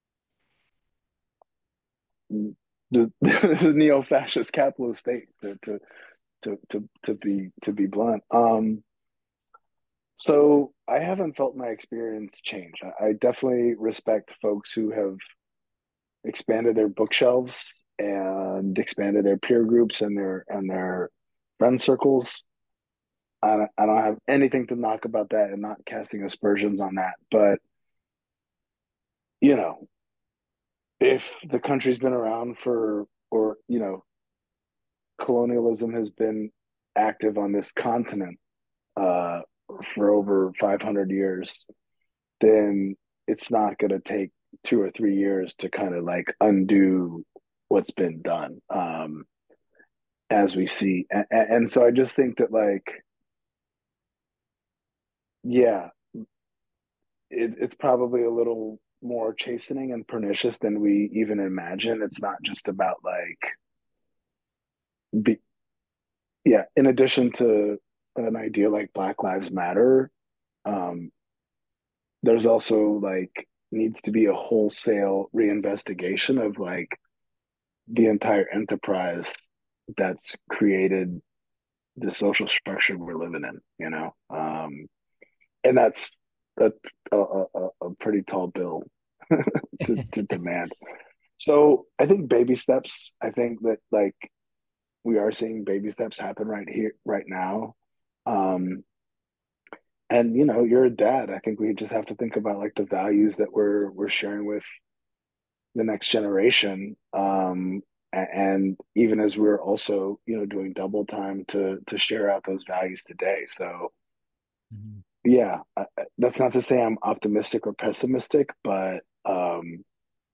the, the neo-fascist capitalist state. To to to to to be to be blunt. Um, so I haven't felt my experience change. I, I definitely respect folks who have expanded their bookshelves and expanded their peer groups and their and their friend circles. I don't, I don't have anything to knock about that and not casting aspersions on that. But, you know, if the country's been around for, or, you know, colonialism has been active on this continent uh, for over five hundred years, then it's not going to take two or three years to kind of like undo what's been done. Um, as we see. And, and so I just think that like, yeah, it, it's probably a little more chastening and pernicious than we even imagine. It's not just about like, be, yeah. In addition to an idea like Black Lives Matter, um, there's also like needs to be a wholesale reinvestigation of like the entire enterprise that's created the social structure we're living in. You know, um, and that's that's a, a, a pretty tall bill to, to demand. So I think baby steps. I think that like we are seeing baby steps happen right here, right now. Um, and you know, you're a dad. I think we just have to think about like the values that we're we're sharing with the next generation. Um, and even as we're also, you know, doing double time to to share out those values today. So Mhm. yeah, I, that's not to say I'm optimistic or pessimistic, but um,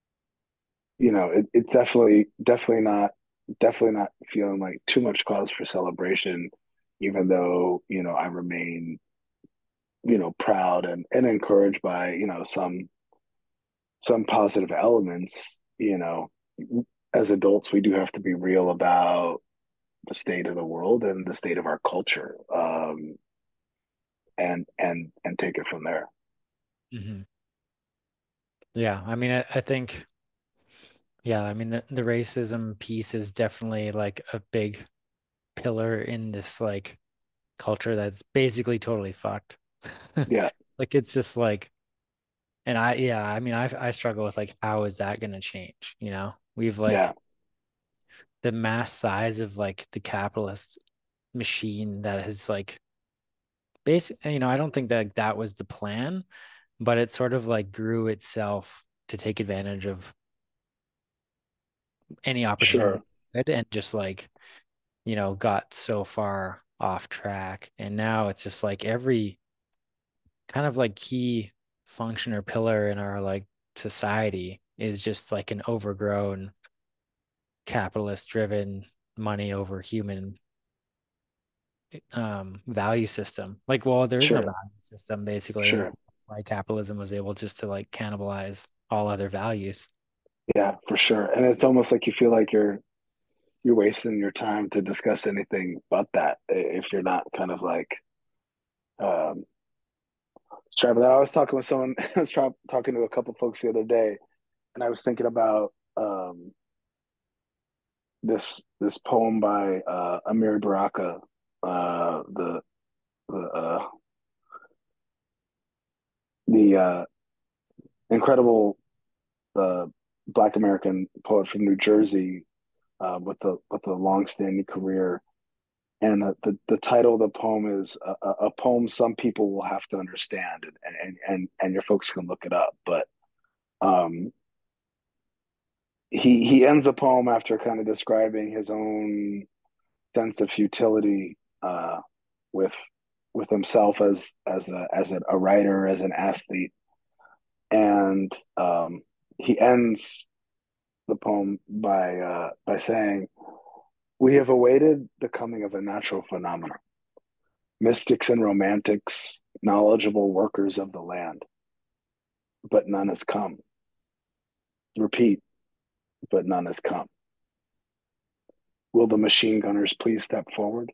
you know, it, it's definitely definitely not definitely not feeling like too much cause for celebration, even though, you know, I remain, you know, proud and, and encouraged by, you know, some some positive elements. You know, as adults we do have to be real about the state of the world and the state of our culture. Um and and and take it from there. Mhm. Yeah, I mean, I, I think, yeah, I mean, the, the racism piece is definitely like a big pillar in this like culture that's basically totally fucked. Yeah, Like it's just like, and I, yeah, I mean, I I struggle with like how is that going to change? You know, we've yeah, like the mass size of like the capitalist machine that has like basic, you know, I don't think that that was the plan, but it sort of like grew itself to take advantage of any opportunity sure, and just like, you know, got so far off track. And now it's just like every kind of like key function or pillar in our like society is just like an overgrown capitalist driven money over human um value system. Like, well, there is no sure, value system basically. And sure. it's why capitalism was able just to like cannibalize. all other values. Yeah, for sure. And it's almost like you feel like you're you're wasting your time to discuss anything but that if you're not kind of like um striving. I was talking with someone, I was try, talking to a couple folks the other day, and I was thinking about um this this poem by uh Amiri Baraka, uh the the uh the uh incredible uh Black American poet from New Jersey, uh, with the with a long-standing career. And the, the, the title of the poem is a, a poem some people will have to understand, and, and and and your folks can look it up. But um, he he ends the poem after kind of describing his own sense of futility, uh, with with himself as as a as a, a writer, as an athlete, and um, he ends the poem by uh, by saying, "We have awaited the coming of a natural phenomenon. Mystics and romantics, knowledgeable workers of the land, but none has come. Repeat, but none has come. Will the machine gunners please step forward?"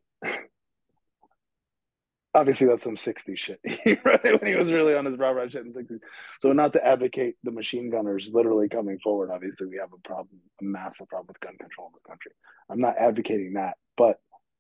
Obviously, that's some sixties shit. Right? When he was really on his brow ride shit in the sixties. So, not to advocate the machine gunners literally coming forward. Obviously, we have a problem, a massive problem with gun control in this country. I'm not advocating that, but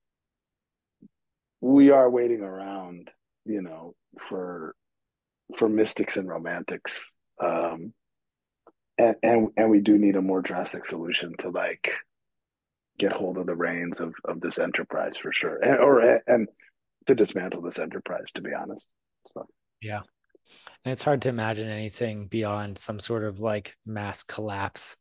we are waiting around, you know, for for mystics and romantics. Um, and and and we do need a more drastic solution to like get hold of the reins of of this enterprise for sure, and or and to dismantle this enterprise, to be honest. So Yeah. And it's hard to imagine anything beyond some sort of like mass collapse,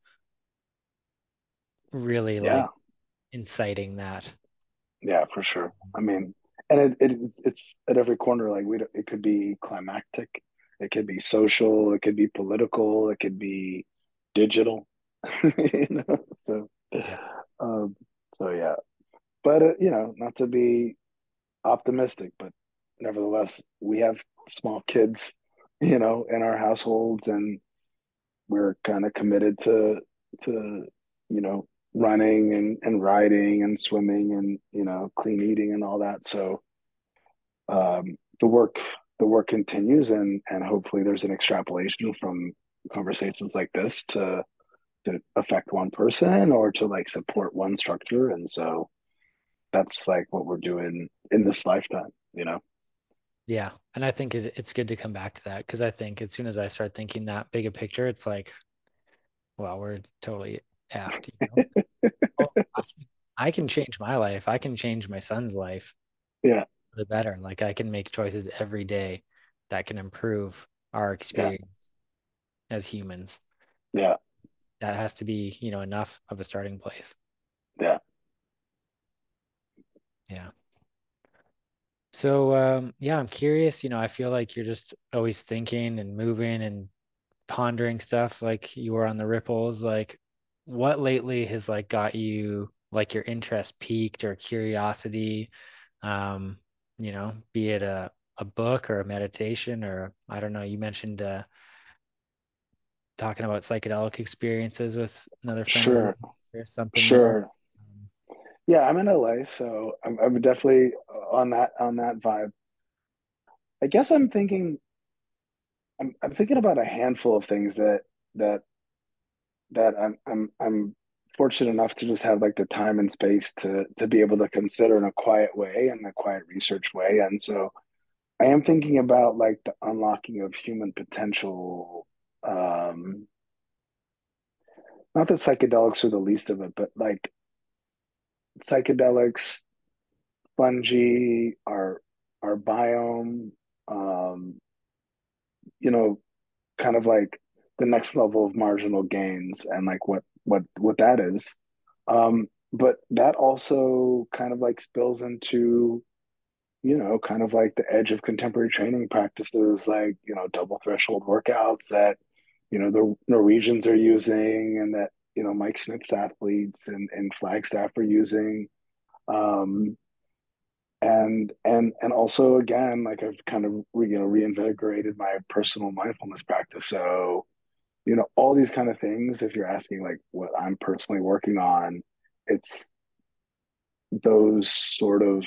really like yeah, inciting that. yeah, for sure. I mean, and it, it it's at every corner. Like we, it could be climactic, it could be social, it could be political, it could be digital. You know, so Yeah. um, so yeah, but uh, you know, not to be optimistic, but nevertheless, we have small kids, you know, in our households, and we're kind of committed to to you know running and and riding and swimming and you know clean eating and all that. So um, the work the work continues, and and hopefully there's an extrapolation from conversations like this to to affect one person or to like support one structure. And so that's like what we're doing in this lifetime, you know. Yeah. And I think it, it's good to come back to that because I think as soon as I start thinking that bigger picture, it's like, well, we're totally effed, you know? Oh, I can I can change my life. I can change my son's life Yeah, for the better. Like I can make choices every day that can improve our yeah, experience as humans. yeah, That has to be, you know, enough of a starting place. yeah. Yeah. So, um, yeah, I'm curious. You know, I feel like you're just always thinking and moving and pondering stuff like you were on the ripples. Like, what lately has like got you like your interest peaked or curiosity? Um, you know, be it a a book or a meditation or I don't know. You mentioned uh, talking about psychedelic experiences with another friend of yours Sure, or something there. sure. Um, Yeah, I'm in L A, so I'm, I'm definitely on that on that vibe. I guess I'm thinking I'm I'm thinking about a handful of things that that that I'm I'm I'm fortunate enough to just have like the time and space to to be able to consider in a quiet way and a quiet research way. And so I am thinking about like the unlocking of human potential. Um, not that psychedelics are the least of it, but like psychedelics, fungi, our our biome, um, you know, kind of like the next level of marginal gains and like what what what that is. Um, but that also kind of like spills into, you know, kind of like the edge of contemporary training practices, like, you know, double threshold workouts that, you know, the Norwegians are using and that, you know, Mike Smith's athletes and, and Flagstaff are using. Um, and and and also again, like I've kind of re, you know reinvigorated my personal mindfulness practice. So you know, all these kind of things. If you're asking like what I'm personally working on, it's those sort of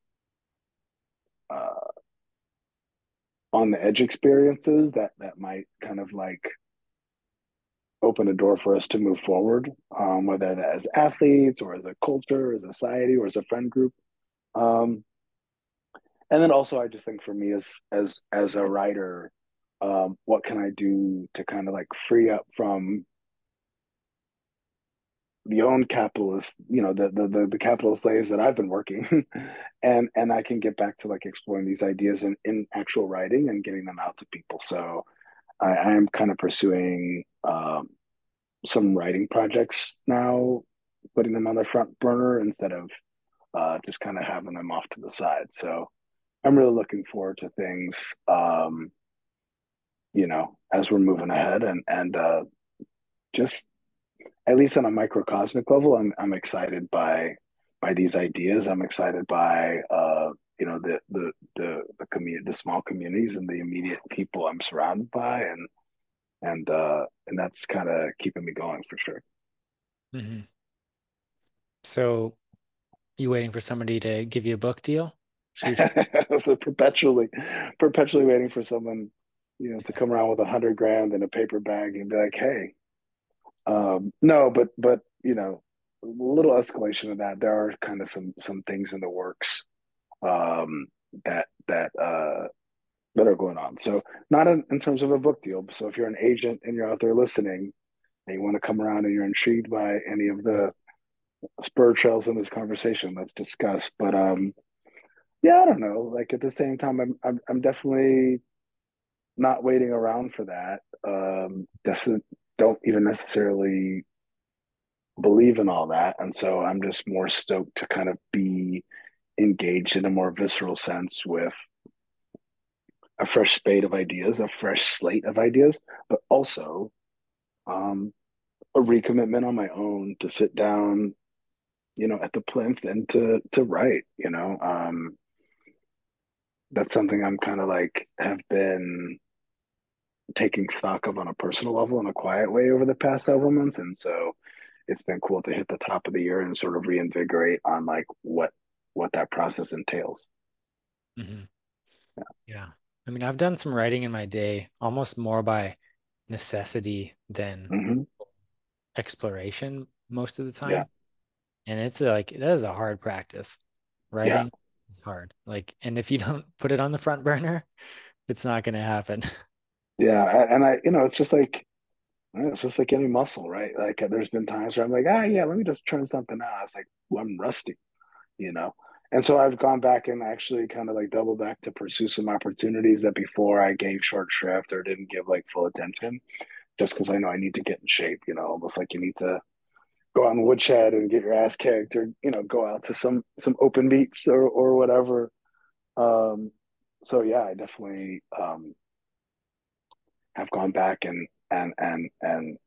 uh, on the edge experiences that that might kind of like open a door for us to move forward, um, whether that as athletes or as a culture, as a society, or as a friend group. Um, and then also, I just think for me as as as a writer, um, what can I do to kind of like free up from the own capitalist, you know, the the the, the capitalist slaves that I've been working, and and I can get back to like exploring these ideas in in actual writing and getting them out to people. So I, I am kind of pursuing um, some writing projects now, putting them on the front burner instead of uh, just kind of having them off to the side. So I'm really looking forward to things, um, you know, as we're moving ahead, and and uh, just at least on a microcosmic level, I'm I'm excited by by these ideas. I'm excited by uh, you know the the the the community, the small communities, and the immediate people I'm surrounded by, and and uh, and that's kind of keeping me going for sure. Hmm. So you waiting for somebody to give you a book deal? Shoot. So perpetually, perpetually waiting for someone, you know, to come around with a hundred grand in a paper bag and be like, "Hey, um, no," but but you know, a little escalation of that. There are kind of some some things in the works um, that that uh, that are going on. So not in, in terms of a book deal. So if you're an agent and you're out there listening and you want to come around and you're intrigued by any of the spur trails in this conversation, let's discuss. But um, yeah, I don't know. Like at the same time, I'm I'm, I'm definitely not waiting around for that. Um, doesn't don't even necessarily believe in all that, and so I'm just more stoked to kind of be engaged in a more visceral sense with a fresh spate of ideas, a fresh slate of ideas, but also um, a recommitment on my own to sit down, you know, at the plinth and to to write. You know, um, that's something I'm kind of like have been taking stock of on a personal level in a quiet way over the past several months, and so it's been cool to hit the top of the year and sort of reinvigorate on like what what that process entails. Hmm. Yeah. I mean, I've done some writing in my day, almost more by necessity than Hmm. exploration most of the Yeah, time. And it's a, like, that is a hard practice. yeah, Writing is hard. Like, and if you don't put it on the front burner, it's not going to happen. yeah. And I, you know, it's just like it's just like any muscle, right? Like there's been times where I'm like, ah, yeah, let me just turn something out. I was like, well, I'm rusty, you know. And so I've gone back and actually kind of like double back to pursue some opportunities that before I gave short shrift or didn't give like full attention, just because I know I need to get in shape, you know, almost like you need to go out in woodshed and get your ass kicked or, you know, go out to some some open meets or or whatever. Um, so yeah, I definitely um have gone back and and and and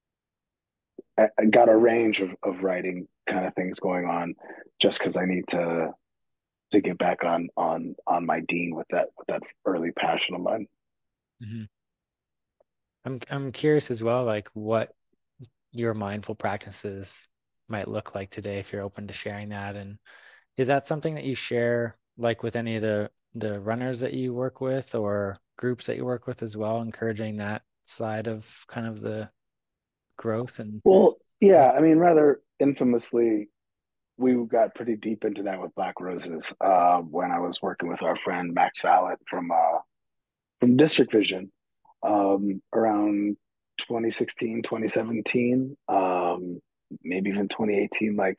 I, I got a range of, of writing kind of things going on just because I need to to get back on on on my dean with that with that early passion of mine. Mhm. I'm I'm curious as well, like what your mindful practices might look like today if you're open to sharing that. And is that something that you share like with any of the the runners that you work with or groups that you work with as well, encouraging that side of kind of the growth and Well, yeah, I mean, rather infamously, we got pretty deep into that with Black Roses uh, when I was working with our friend Max Fallett from uh, from District Vision um, around twenty sixteen, twenty seventeen, um, maybe even twenty eighteen. Like,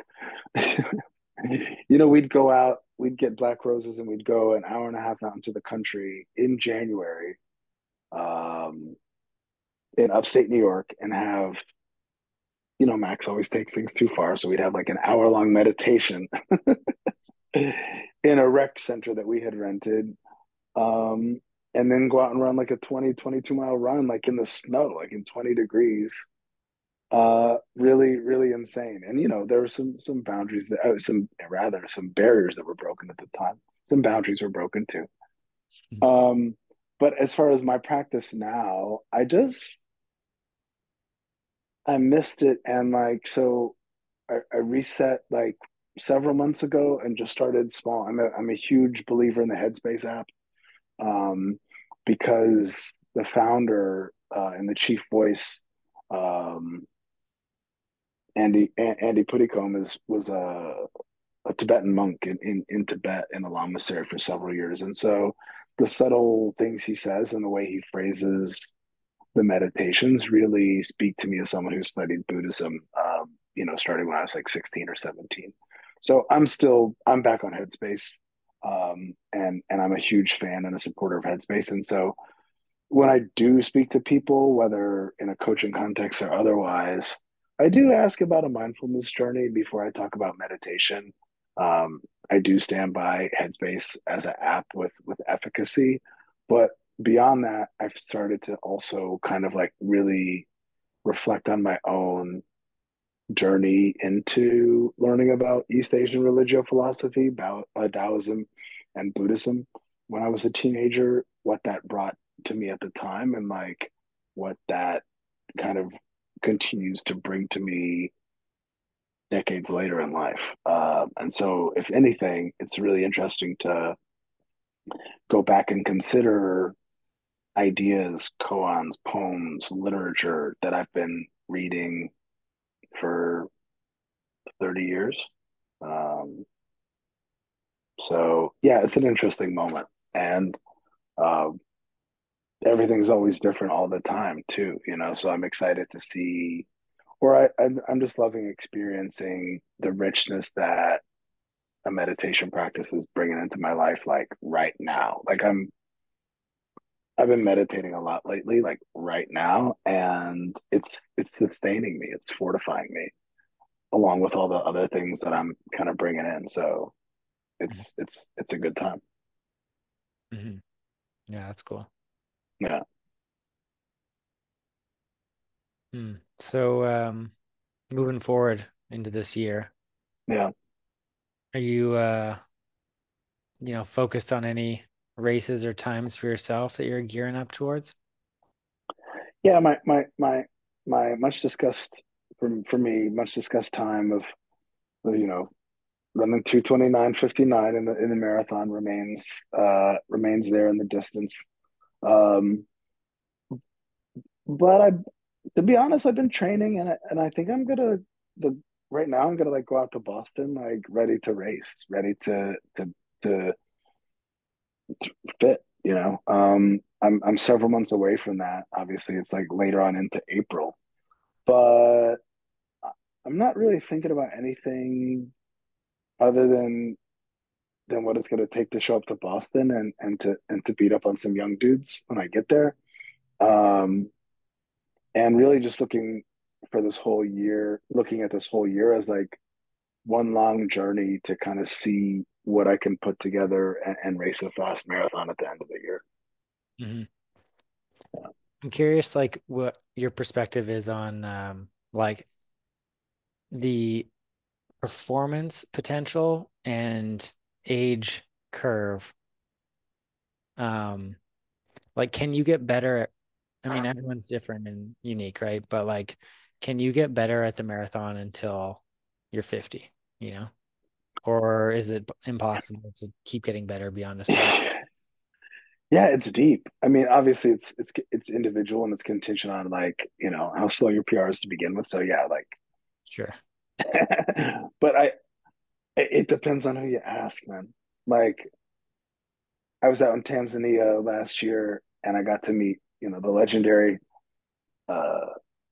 you know, we'd go out, we'd get Black Roses, and we'd go an hour and a half out into the country in January um, in upstate New York and have, you know, Max always takes things too far. So we'd have like an hour long meditation in a rec center that we had rented. Um, and then go out and run like a twenty, twenty-two mile run, like in the snow, like in twenty degrees. Uh, really, really insane. And, you know, there were some, some boundaries that, uh, some, rather, some barriers that were broken at the time. Some boundaries were broken too. Um, but as far as my practice now, I just, I missed it, and like so I, I reset like several months ago and just started small. I'm a I'm a huge believer in the Headspace app, um, because the founder uh, and the chief voice, um, Andy Andy Puddicombe, is was a, a Tibetan monk in, in in Tibet in a lamasery for several years, and so the subtle things he says and the way he phrases the meditations really speak to me as someone who studied Buddhism, um, you know, starting when I was like sixteen or seventeen. So I'm still, I'm back on Headspace. Um, and, and I'm a huge fan and a supporter of Headspace. And so when I do speak to people, whether in a coaching context or otherwise, I do ask about a mindfulness journey before I talk about meditation. Um, I do stand by Headspace as an app with with efficacy, but beyond that, I've started to also kind of like really reflect on my own journey into learning about East Asian religio philosophy, Bao, uh, Taoism, and Buddhism when I was a teenager, what that brought to me at the time, and like what that kind of continues to bring to me decades later in life. Uh, and so, if anything, it's really interesting to go back and consider ideas, koans, poems, literature that I've been reading for thirty years. Um, So yeah, it's an interesting moment, and uh, everything's always different all the time too. You know, so I'm excited to see, or I I'm, I'm just loving experiencing the richness that a meditation practice is bringing into my life, like right now. Like I'm I've been meditating a lot lately, like right now, and it's it's sustaining me, it's fortifying me, along with all the other things that I'm kind of bringing in. So it's it's it's a good time. Mm-hmm. Yeah, that's cool. Yeah, Hmm. So, um, moving forward into this year, yeah. are you uh, you know, focused on any races or times for yourself that you're gearing up towards? Yeah, my my my my much discussed for for me, much discussed time of, of you know running two twenty nine fifty nine in the in the marathon remains uh remains there in the distance. Um, but I, to be honest, I've been training, and I, and I think I'm gonna the right now I'm gonna like go out to Boston like ready to race, ready to to to, to fit. You know, um, I'm I'm several months away from that. Obviously, it's like later on into April, but I'm not really thinking about anything other than than what it's going to take to show up to Boston and and to and to beat up on some young dudes when I get there. Um, and really just looking for this whole year, looking at this whole year as like one long journey to kind of see what I can put together and, and race a fast marathon at the end of the year. Hmm. I'm curious, like, what your perspective is on um, like the performance potential and age curve. Um, like, can you get better at, I mean, everyone's different and unique, right? But like, can you get better at the marathon until you're fifty, you know? Or is it impossible to keep getting better beyond a certain? Yeah, it's deep. I mean, obviously it's it's it's individual and it's contingent on like, you know, how slow your P R is to begin with. So yeah, like Sure. but I it depends on who you ask, man. Like I was out in Tanzania last year and I got to meet, you know, the legendary uh,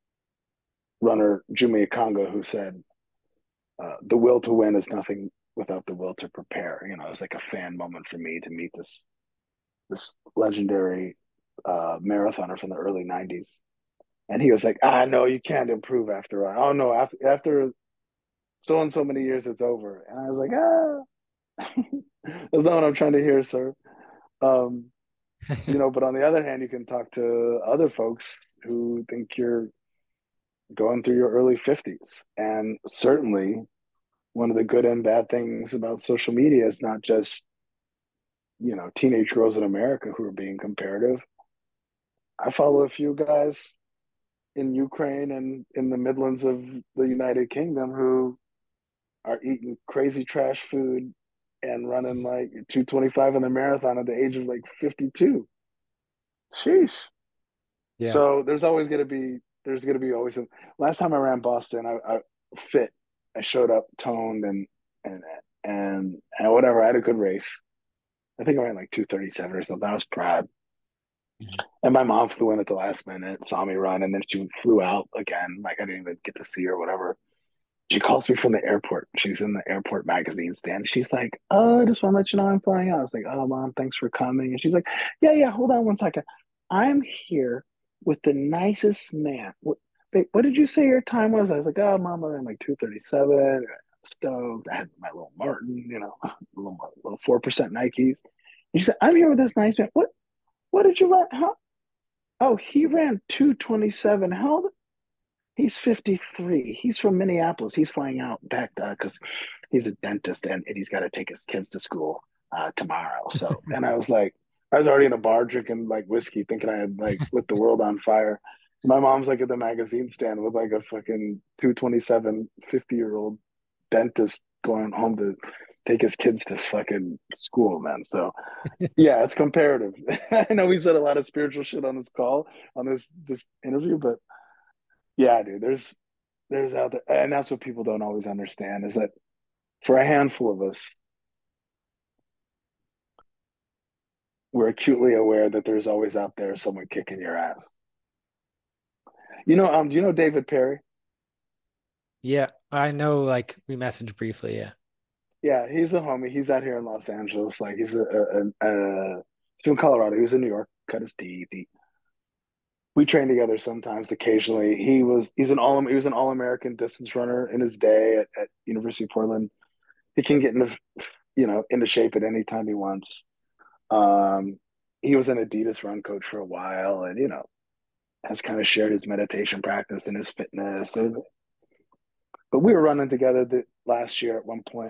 runner Jumia Kongo, who said, uh, the will to win is nothing without the will to prepare. You know, it was like a fan moment for me to meet this this legendary uh, marathoner from the early nineties. And he was like, ah, no, you can't improve after, oh, no, after, after so and so many years, it's over. And I was like, ah, that's not what I'm trying to hear, sir. Um, you know, but on the other hand, you can talk to other folks who think you're going through your early fifties. And certainly, one of the good and bad things about social media is not just, you know, teenage girls in America who are being comparative. I follow a few guys in Ukraine and in the Midlands of the United Kingdom who are eating crazy trash food and running like two twenty-five in the marathon at the age of like fifty-two. Sheesh. Yeah. So there's always going to be there's going to be always a, last time I ran Boston, I, I fit. I showed up toned and and and and whatever. I had a good race. I think I ran like two thirty-seven or something. I was proud. Mhm. And my mom flew in at the last minute, saw me run, and then she flew out again. Like I didn't even get to see her, or whatever. She calls me from the airport. She's in the airport magazine stand. She's like, "Oh, I just want to let you know I'm flying out." I was like, "Oh, mom, thanks for coming." And she's like, "Yeah, yeah, hold on one second. I'm here with the nicest man. What, wait, what did you say your time was?" I was like, "Oh, mom, I'm like two thirty-seven. Stoked. I had my little Martin, you know, little little four percent Nikes." And she said, "I'm here with this nice man. What what did you run? How? Oh, he ran two twenty-seven. How old? He's fifty-three. He's from Minneapolis. He's flying out back because uh, he's a dentist and, and he's got to take his kids to school uh, tomorrow." So, and I was like, I was already in a bar drinking like whiskey, thinking I had like lit the world on fire. My mom's like at the magazine stand with like a fucking two twenty-seven fifty year old dentist going home to take his kids to fucking school, man. So, yeah, it's comparative. I know we said a lot of spiritual shit on this call, on this this interview, but yeah, dude, there's there's out there, and that's what people don't always understand is that for a handful of us, we're acutely aware that there's always out there someone kicking your ass. You know, um, do you know David Perry? Yeah. I know, like, we messaged briefly. Yeah. Yeah, he's a homie. He's out here in Los Angeles. Like he's a, a, a, a he's from Colorado. He was in New York, cut his teeth. He, we train together sometimes, occasionally. He was he's an all he was an all American distance runner in his day at, at University of Portland. He can get into you know into shape at any time he wants. Um, he was an Adidas run coach for a while, and you know has kind of shared his meditation practice and his fitness. And, but we were running together the, last year at one point.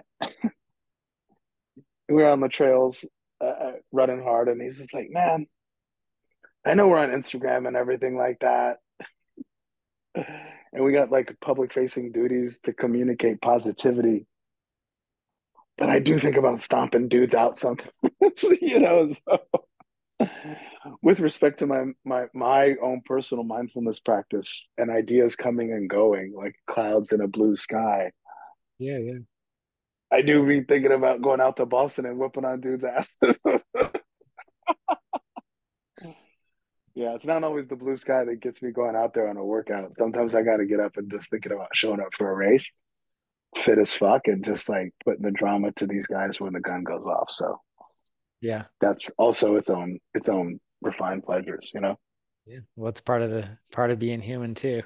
We were on the trails, uh, uh, running hard, and he's just like, "Man, I know we're on Instagram and everything like that, and we got like public facing duties to communicate positivity, but I do think about stomping dudes out sometimes, you know." So with respect to my my my own personal mindfulness practice and ideas coming and going like clouds in a blue sky, Yeah. Yeah. I do be thinking about going out to Boston and whipping on dudes' asses. Yeah, it's not always the blue sky that gets me going out there on a workout. Sometimes I got to get up and just thinking about showing up for a race, fit as fuck, and just like putting the drama to these guys when the gun goes off. So Yeah. that's also its own its own refined pleasures, you know. Yeah. Well, it's part of the part of being human too.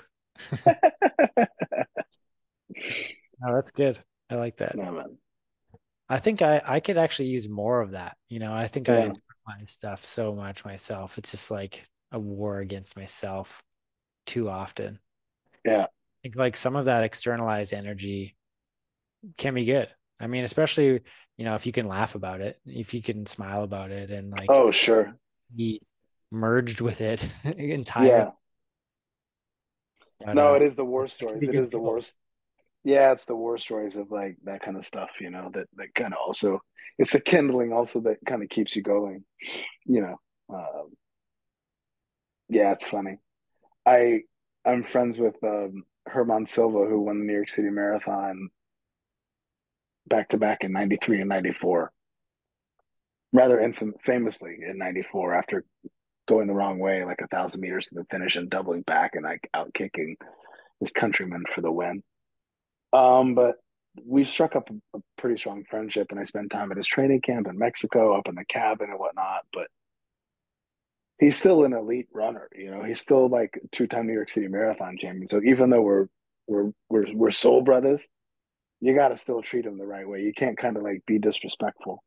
Oh, that's good. I like that. No man. I think I I could actually use more of that. You know, I think I Yeah, my stuff so much myself. It's just like a war against myself too often. yeah. I think like some of that externalized energy can be good. I mean, especially, you know, if you can laugh about it, if you can smile about it and like Oh, sure. be merged with it entirely. Yeah. But No, uh it is the war it can stories. be It good is the fuel. worst. Yeah, it's the war stories of like that kind of stuff, you know, that that kind of also it's the kindling also that kind of keeps you going, you know. Um, yeah, it's funny. I I'm friends with um, Herman Silva, who won the New York City Marathon back to back in 'ninety-three and 'ninety-four. Rather infam- famously in 'ninety-four after going the wrong way, like a thousand meters to the finish and doubling back and like out kicking his countrymen for the win. Um, but we struck up a, a pretty strong friendship, and I spent time at his training camp in Mexico, up in the cabin and whatnot. But he's still an elite runner. You know, he's still like two-time New York City Marathon champion. So even though we're we're we're we're soul brothers, you got to still treat him the right way. You can't kind of like be disrespectful.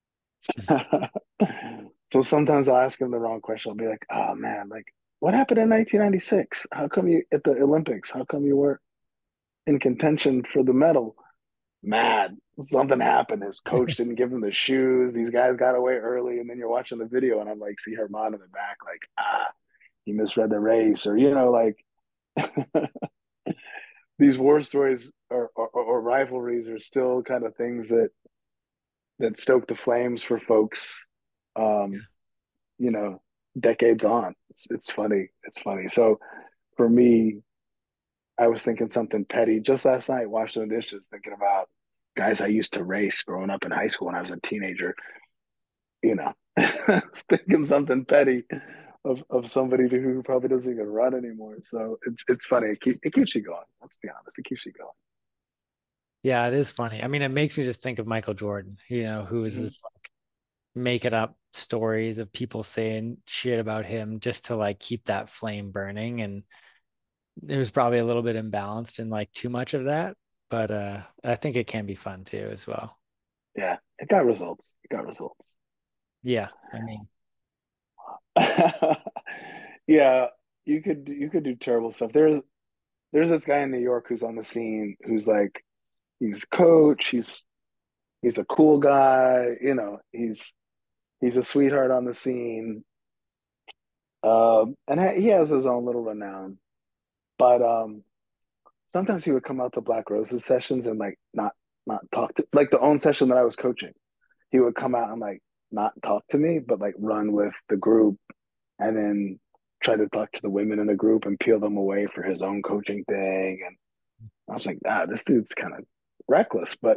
So sometimes I'll ask him the wrong question. I'll be like, "Oh man, like what happened in nineteen ninety-six? How come you at the Olympics? How come you weren't in contention for the medal?" Mad. Something happened. His coach didn't give him the shoes. These guys got away early, and then you're watching the video, and I'm like, see Herman in the back, like, ah, he misread the race, or you know, like These war stories or, or, or rivalries are still kind of things that that stoke the flames for folks. Um, you know, decades on. It's it's funny. It's funny. So for me, I was thinking something petty just last night, washing the dishes, thinking about guys I used to race growing up in high school when I was a teenager. You know, I was thinking something petty of, of somebody who probably doesn't even run anymore. So it's it's funny. It, keep, it keeps you going. Let's be honest. It keeps you going. Yeah, it is funny. I mean, it makes me just think of Michael Jordan, you know, who is Mhm. this like making up stories of people saying shit about him just to like keep that flame burning. And it was probably a little bit imbalanced and like too much of that, but uh I think it can be fun too as well. Yeah, it got results. It got results. Yeah, I mean, Yeah, you could you could do terrible stuff. There's there's this guy in New York who's on the scene who's like he's coach, he's he's a cool guy, you know, he's he's a sweetheart on the scene. Um, and he has his own little renown, but um sometimes he would come out to Black Roses sessions and like not not talk to like the own session that I was coaching. He would come out and like not talk to me, but like run with the group and then try to talk to the women in the group and peel them away for his own coaching thing. And I was like, ah, this dude's kind of reckless. But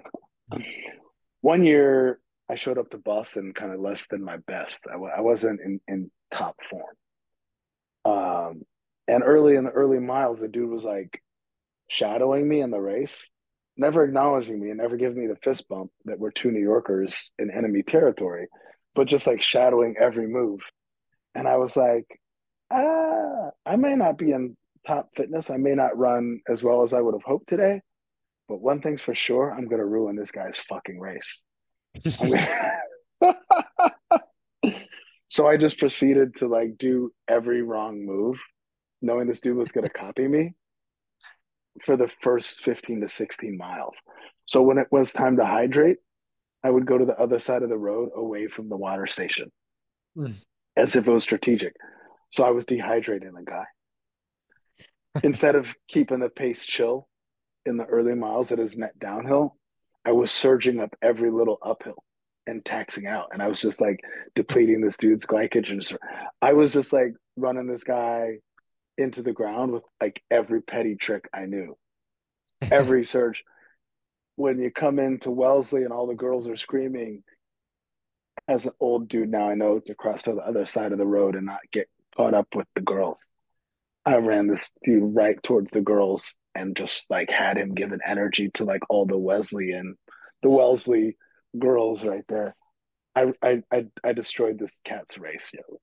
one year I showed up to Boston kind of less than my best. I w- I wasn't in, in top form. Um, and early in the early miles, the dude was like shadowing me in the race, never acknowledging me and never giving me the fist bump that we're two New Yorkers in enemy territory, but just like shadowing every move. And I was like, ah, I may not be in top fitness. I may not run as well as I would have hoped today, but one thing's for sure, I'm gonna ruin this guy's fucking race. I'm gonna So I just proceeded to like do every wrong move, knowing this dude was gonna copy me for the first fifteen to sixteen miles. So when it was time to hydrate, I would go to the other side of the road away from the water station as if it was strategic. So I was dehydrating the guy. Instead of keeping the pace chill in the early miles that is net downhill, I was surging up every little uphill and taxing out. And I was just like depleting this dude's glycogen. I was just like running this guy into the ground with like every petty trick I knew. Every surge. When you come into Wellesley and all the girls are screaming, as an old dude now, I know to cross to the other side of the road and not get caught up with the girls. I ran this dude right towards the girls and just like had him giving energy to like all the Wesleyan, the Wellesley girls right there. I I I, I destroyed this cat's race, yo.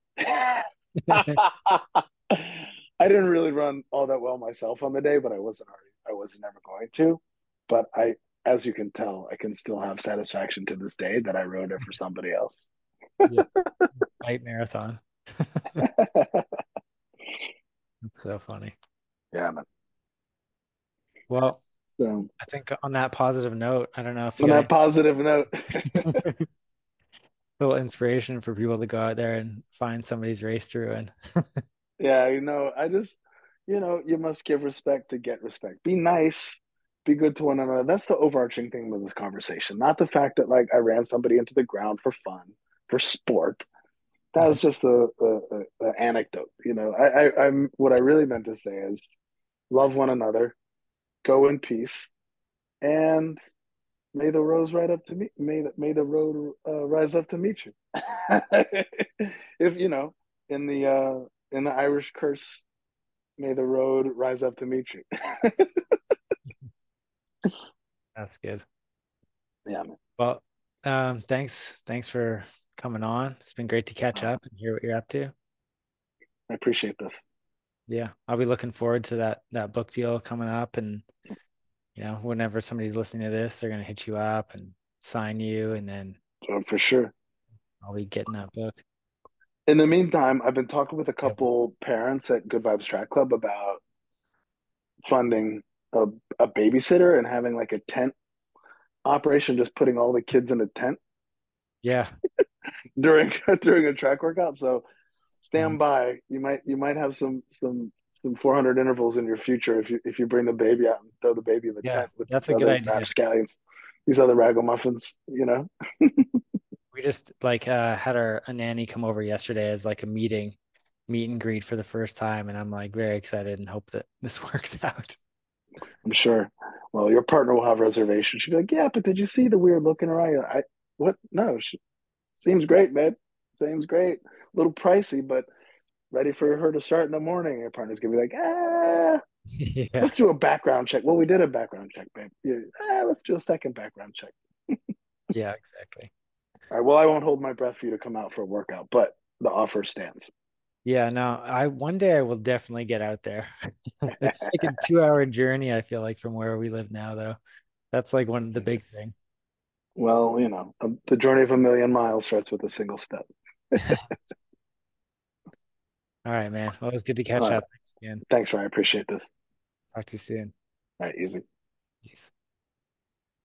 I That's didn't really run all that well myself on the day, but I wasn't already I wasn't ever going to. But I, as you can tell, I can still have satisfaction to this day that I rode it for somebody else. yeah, bike marathon. That's so funny. Yeah, man. Well, So I think on that positive note, I don't know if you on got that any positive note, little inspiration for people to go out there and find somebody's race through and yeah, you know, I just, you know, you must give respect to get respect. Be nice, be good to one another. That's the overarching thing with this conversation. Not the fact that like I ran somebody into the ground for fun, for sport. That was just a, a, a, a anecdote. You know, I, I, I'm what I really meant to say is love one another, go in peace, and may the rose right up to me. May the may the road uh, rise up to meet you. If you know, in the uh, in the Irish curse, may the road rise up to meet you. that's good. Yeah, man. Well, um, thanks. Thanks for coming on. It's been great to catch Uh, up and hear what you're up to. I appreciate this. Yeah, I'll be looking forward to that that book deal coming up. And you know, whenever somebody's listening to this, they're gonna hit you up and sign you, and then Uh, for sure. I'll be getting that book. In the meantime, I've been talking with a Yep. couple parents at Good Vibes Track Club about funding a, a babysitter and having like a tent operation, just putting all the kids in a tent Yeah. during during a track workout. So Um, stand by. You might you might have some some some four hundred intervals in your future if you if you bring the baby out and throw the baby in the yeah, tent with that's these a good other idea. rapscallions, these other ragamuffins. You know, We just like uh had our a nanny come over yesterday as like a meeting, meet and greet for the first time, and I'm like very excited and hope that this works out. I'm sure. Well, your partner will have reservations. She'll be like, "Yeah, but did you see the weird look in her eye?" I what? No, she seems great, babe. Seems great. A little pricey, but ready for her to start in the morning. Your partner's gonna be like, "Ah, Yeah. let's do a background check." Well, we did a background check, babe. Yeah, ah, let's do a second background check. Yeah, exactly. All right. Well, I won't hold my breath for you to come out for a workout, but the offer stands. Yeah, no, I one day I will definitely get out there. It's like a two hour journey, I feel like, from where we live now, though. That's like one of the big thing. Well, you know, um, the journey of a million miles starts with a single step. All right, man. Well, it was good to All catch right. up. Thanks again. Thanks, Ryan. I appreciate this. Talk to you soon. All right. Easy. Peace.